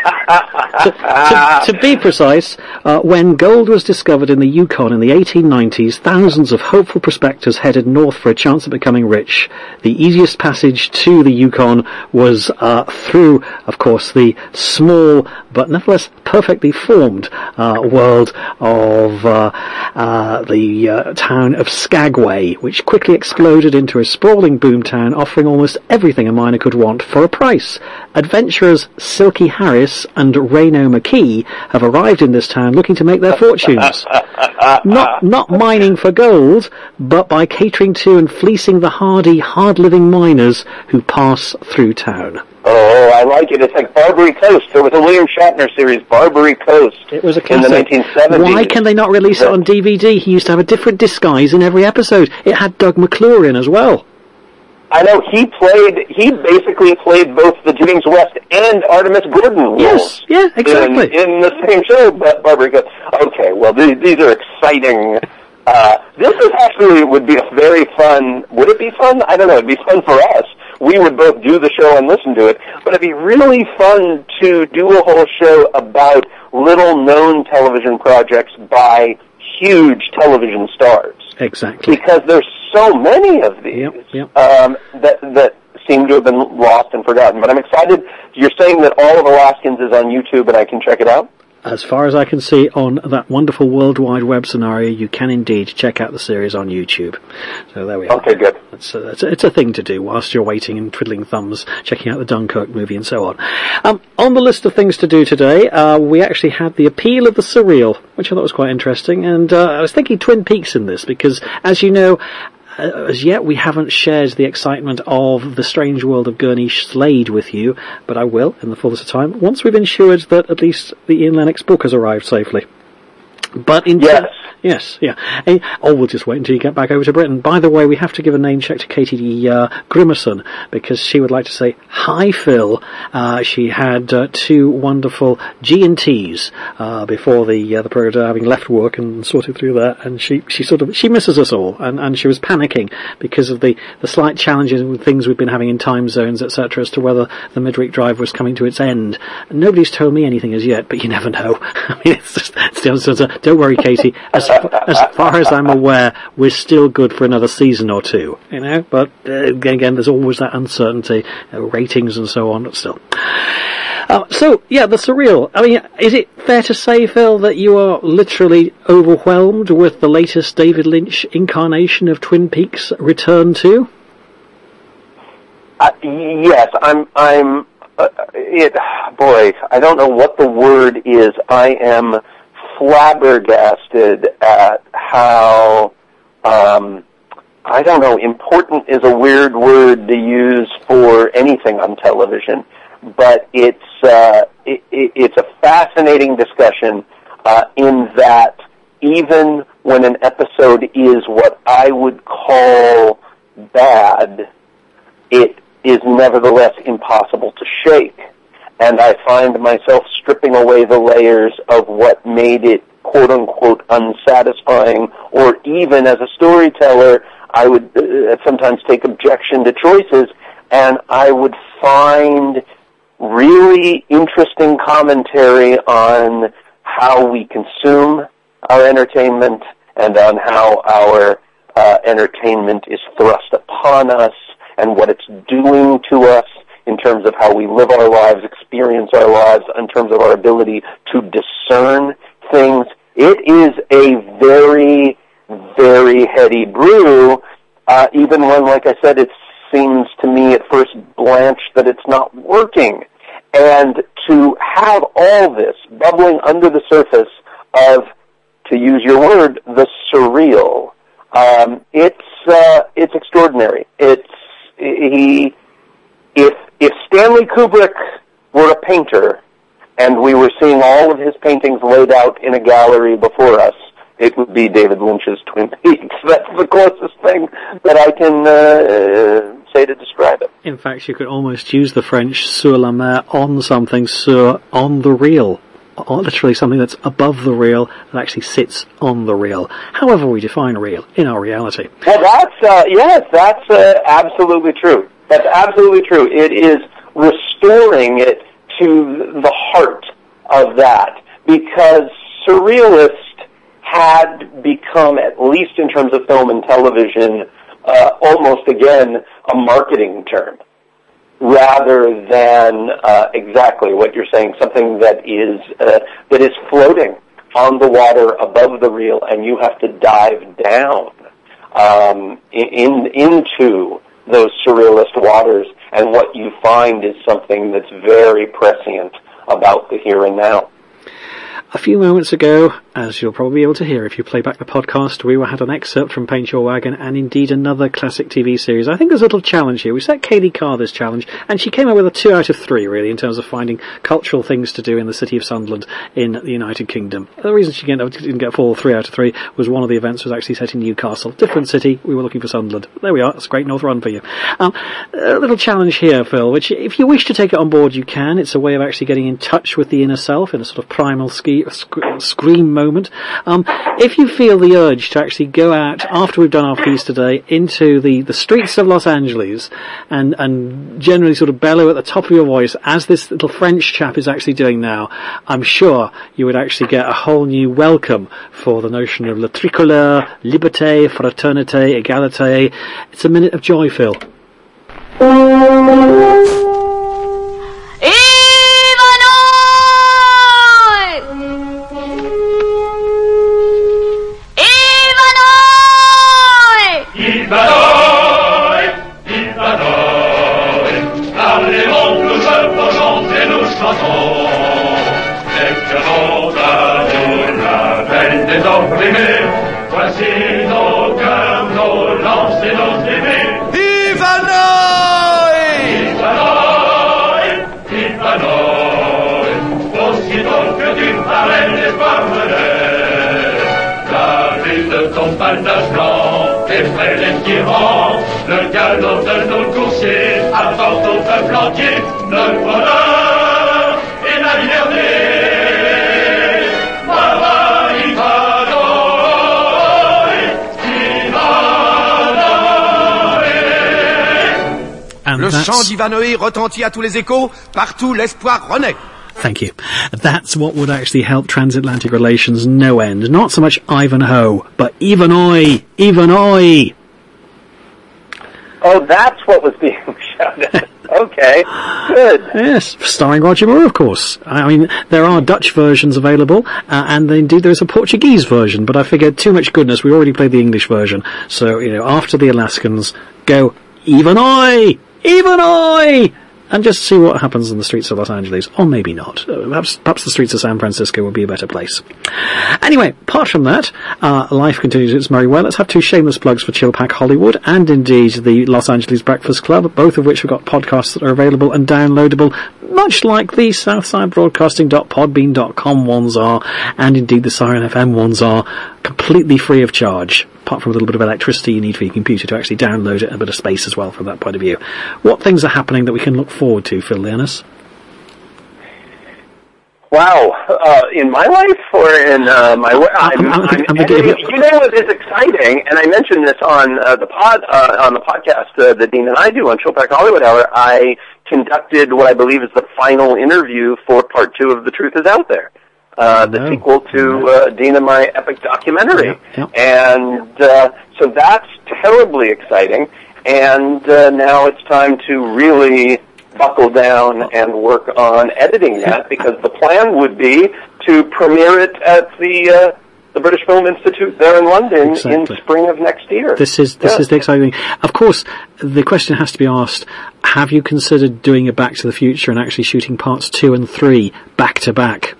To be precise, when gold was discovered in the Yukon in the 1890s, thousands of hopeful prospectors headed north for a chance of becoming rich. The easiest passage to the Yukon was through, of course, the small but nevertheless perfectly formed world of the town of Skagway, which quickly exploded into a sprawling boomtown offering almost everything a miner could want for a price. Adventurers Silky Harris and Reno McKee have arrived in this town looking to make their fortunes. Not mining for gold, but by catering to and fleecing the hardy, hard-living miners who pass through town. Oh, I like it. It's like Barbary Coast. There was a William Shatner series, Barbary Coast, it was a in the 1970s. Why can they not release it on DVD? He used to have a different disguise in every episode. It had Doug McClure in as well. I know, he basically played both the James West and Artemis Gordon roles. Yes, yeah, exactly. In the same show, but Barbary Coast. Okay, well, these are exciting. This is actually would be a very fun, would it be fun? I don't know, it'd be fun for us. We would both do the show and listen to it, but it'd be really fun to do a whole show about little-known television projects by huge television stars. Exactly. Because there's so many of these that seem to have been lost and forgotten. But I'm excited. You're saying that All of Alaskans is on YouTube and I can check it out? As far as I can see on that wonderful World Wide Web scenario, you can indeed check out the series on YouTube. So there we are. Okay, good. It's a thing to do whilst you're waiting and twiddling thumbs, checking out the Dunkirk movie and so on. On the list of things to do today, we actually had the appeal of the surreal, which I thought was quite interesting. And I was thinking Twin Peaks in this because, as you know, as yet, we haven't shared the excitement of the strange world of Gurney Slade with you, but I will, in the fullness of time, once we've ensured that at least the Ian Lennox book has arrived safely. But in yes, yeah. We'll just wait until you get back over to Britain. By the way, we have to give a name check to Katie Grimerson, because she would like to say, hi Phil. She had 2 wonderful G&Ts before the program, having left work and sorted through that, and she misses us all, and she was panicking because of the slight challenges with things we've been having in time zones, etc., as to whether the midweek drive was coming to its end. Nobody's told me anything as yet, but you never know. I mean, don't worry, Katie. As far as I'm aware, we're still good for another season or 2, you know. But again, there's always that uncertainty, ratings and so on. But still, so yeah, the surreal. I mean, is it fair to say, Phil, that you are literally overwhelmed with the latest David Lynch incarnation of Twin Peaks Return to? Yes, I'm. Boy, I don't know what the word is. I am flabbergasted at how, I don't know, important is a weird word to use for anything on television, but it's a fascinating discussion in that even when an episode is what I would call bad, it is nevertheless impossible to shake. And I find myself stripping away the layers of what made it, quote-unquote, unsatisfying or even as a storyteller, I would sometimes take objection to choices, and I would find really interesting commentary on how we consume our entertainment and on how our entertainment is thrust upon us and what it's doing to us in terms of how we live our lives, experience our lives, in terms of our ability to discern things. It is a very, very heady brew, even when, like I said, it seems to me at first blanch that it's not working. And to have all this bubbling under the surface of, to use your word, the surreal, it's extraordinary. If Stanley Kubrick were a painter and we were seeing all of his paintings laid out in a gallery before us, it would be David Lynch's Twin Peaks. That's the closest thing that I can say to describe it. In fact, you could almost use the French sur la mer, on something, on the reel. Or literally something that's above the reel that actually sits on the reel. However we define real in our reality. Well, that's absolutely true. That's absolutely true. It is restoring it to the heart of that, because surrealist had become, at least in terms of film and television, almost again a marketing term, rather than exactly what you're saying, something that is floating on the water above the reel, and you have to dive down into those surrealist waters, and what you find is something that's very prescient about the here and now. A few moments ago, as you'll probably be able to hear if you play back the podcast, we had an excerpt from Paint Your Wagon and indeed another classic TV series. I think there's a little challenge here. We set Kaylee Carr this challenge, and she came up with a 2 out of 3, really, in terms of finding cultural things to do in the city of Sunderland in the United Kingdom. The reason she didn't get a full 3 out of 3 was one of the events was actually set in Newcastle. Different city, we were looking for Sunderland. There we are, it's a great North Run for you. A little challenge here, Phil, which if you wish to take it on board, you can. It's a way of actually getting in touch with the inner self in a sort of primal scream moment. If you feel the urge to actually go out after we've done our piece today into the streets of Los Angeles and generally sort of bellow at the top of your voice as this little French chap is actually doing now, I'm sure you would actually get a whole new welcome for the notion of le tricolore, liberté, fraternité, égalité. It's a minute of joy, Phil. Voici nos cœurs, nos lances et nos épées. Vive Hanoï! Vive Hanoï! Vive Hanoï! Aussitôt que tu parlais l'espoir venait, la ville de ton panache blanc effraie les tyrans, le galop de nos coursiers apporte au peuple entier notre bonheur et la liberté. Le chant d'Ivanoé retentit à tous les échos, partout l'espoir renaît. Thank you. That's what would actually help transatlantic relations no end. Not so much Ivanhoe, but Ivanhoe! Ivanhoe! Oh, that's what was being shouted. Okay, good. Yes, starring Roger Moore, of course. I mean, there are Dutch versions available, and indeed there is a Portuguese version, but I figured too much goodness, we already played the English version. So, after the Alaskans, go Ivanhoe! Ivanhoe! And just see what happens in the streets of Los Angeles. Or maybe not. Perhaps the streets of San Francisco would be a better place. Anyway, apart from that, life continues its merry way. Let's have 2 shameless plugs for Chillpack Hollywood and indeed the Los Angeles Breakfast Club, both of which have got podcasts that are available and downloadable, much like the SouthsideBroadcasting.podbean.com ones are, and indeed the Siren FM ones are, completely free of charge. Apart from a little bit of electricity you need for your computer to actually download it, and a bit of space as well from that point of view. What things are happening that we can look forward to, Phil Leonis? Wow, in my life or in my work? You know what is exciting, and I mentioned this on the podcast that Dean and I do on Chilpack Hollywood Hour. I conducted what I believe is the final interview for part 2 of The Truth Is Out There, the sequel to Dean and my epic documentary. And so that's terribly exciting, and now it's time to really buckle down and work on editing that, because the plan would be to premiere it at the British Film Institute there in London in spring of next year. This is the exciting thing. Of course, the question has to be asked, have you considered doing a Back to the Future and actually shooting parts 2 and 3 back to back?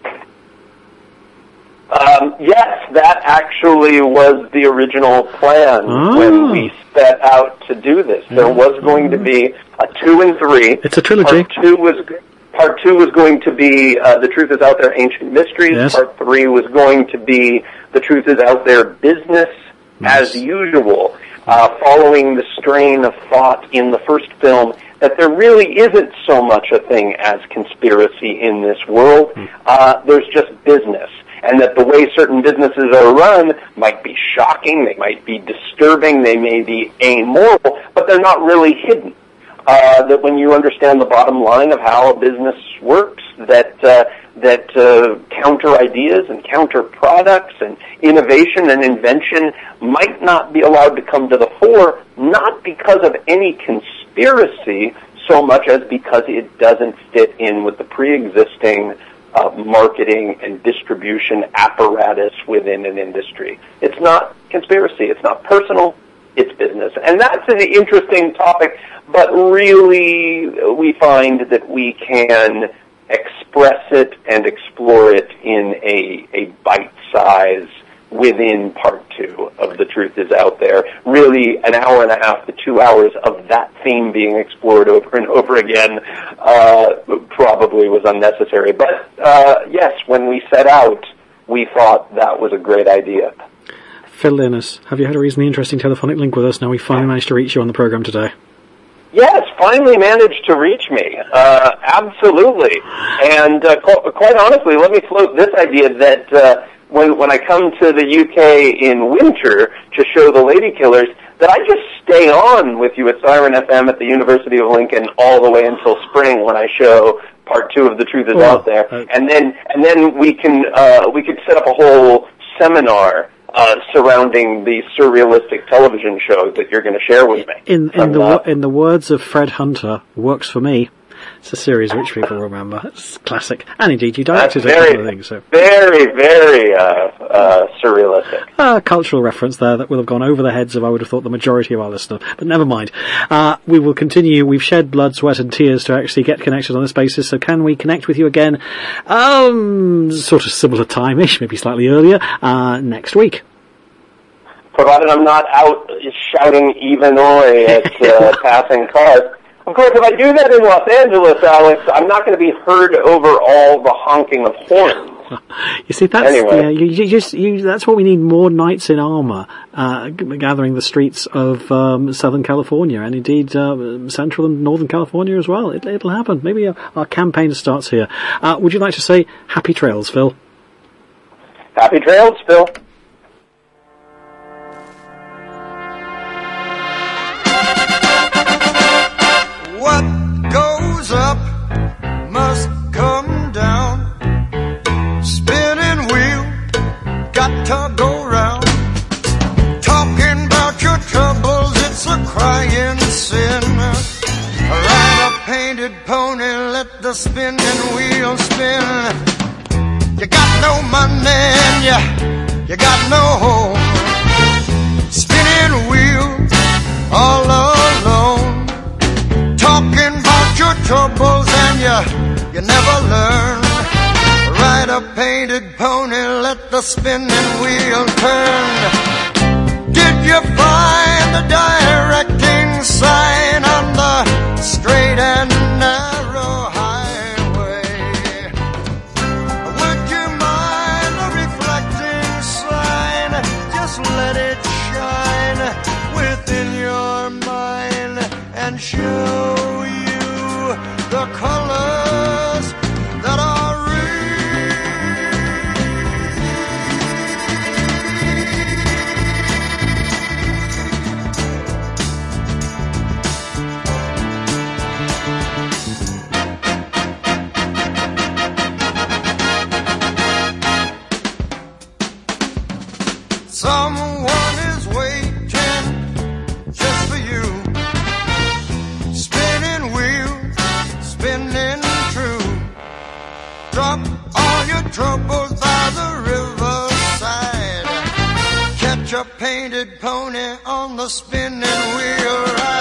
Yes, that actually was the original plan when we set out to do this. There was going to be a 2 and 3. It's a trilogy. Part 2 was going to be The Truth Is Out There, Ancient Mysteries. Yes. Part 3 was going to be The Truth Is Out There, Business as Usual, following the strain of thought in the first film that there really isn't so much a thing as conspiracy in this world. There's just business. And that the way certain businesses are run might be shocking, they might be disturbing, they may be amoral, but they're not really hidden. That when you understand the bottom line of how a business works, that counter ideas and counter products and innovation and invention might not be allowed to come to the fore, not because of any conspiracy so much as because it doesn't fit in with the pre-existing marketing and distribution apparatus within an industry. It's not conspiracy, it's not personal, it's business. And that's an interesting topic, but really we find that we can express it and explore it in a bite size within part 2 of The Truth Is Out There. Really, an hour and a half to 2 hours of that theme being explored over and over again probably was unnecessary. But yes, when we set out, we thought that was a great idea. Phil Linus, have you had a reasonably interesting telephonic link with us? Now we finally managed to reach you on the program today. Yes, finally managed to reach me. Absolutely. And quite honestly, let me float this idea that when I come to the UK in winter to show The Lady Killers, that I just stay on with you at Siren FM at the University of Lincoln all the way until spring when I show part 2 of The Truth Is Out There, and then we could set up a whole seminar surrounding the surrealistic television shows that you're going to share with me. In the words of Fred Hunter, works for me. It's a series which people remember. It's classic. And indeed, you directed a couple of things. So. Very, very surrealistic. Cultural reference there that will have gone over the heads of, I would have thought, the majority of our listeners. But never mind. We will continue. We've shed blood, sweat and tears to actually get connected on this basis. So can we connect with you again, sort of similar time-ish, maybe slightly earlier, next week? Provided I'm not out shouting even oi at passing cars. Of course, if I do that in Los Angeles, Alex, I'm not going to be heard over all the honking of horns. You see, that's that's what we need, more knights in armour gathering the streets of Southern California, and indeed Central and Northern California as well. It'll happen. Maybe our campaign starts here. Would you like to say happy trails, Phil? Happy trails, Phil. What goes up must come down. Spinning wheel, got to go round. Talking about your troubles, it's a crying sin. Ride a painted pony, let the spinning wheel spin. You got no money and you got no home. Spinning wheel, all alone. Talking about your troubles and you never learn. Ride a painted pony, let the spinning wheel turn. Did you find the directing sign on the straight and narrow highway? Would you mind the reflecting sign? Just let it shine within your mind and show you the colors that are real. pony on the spinning wheel, right?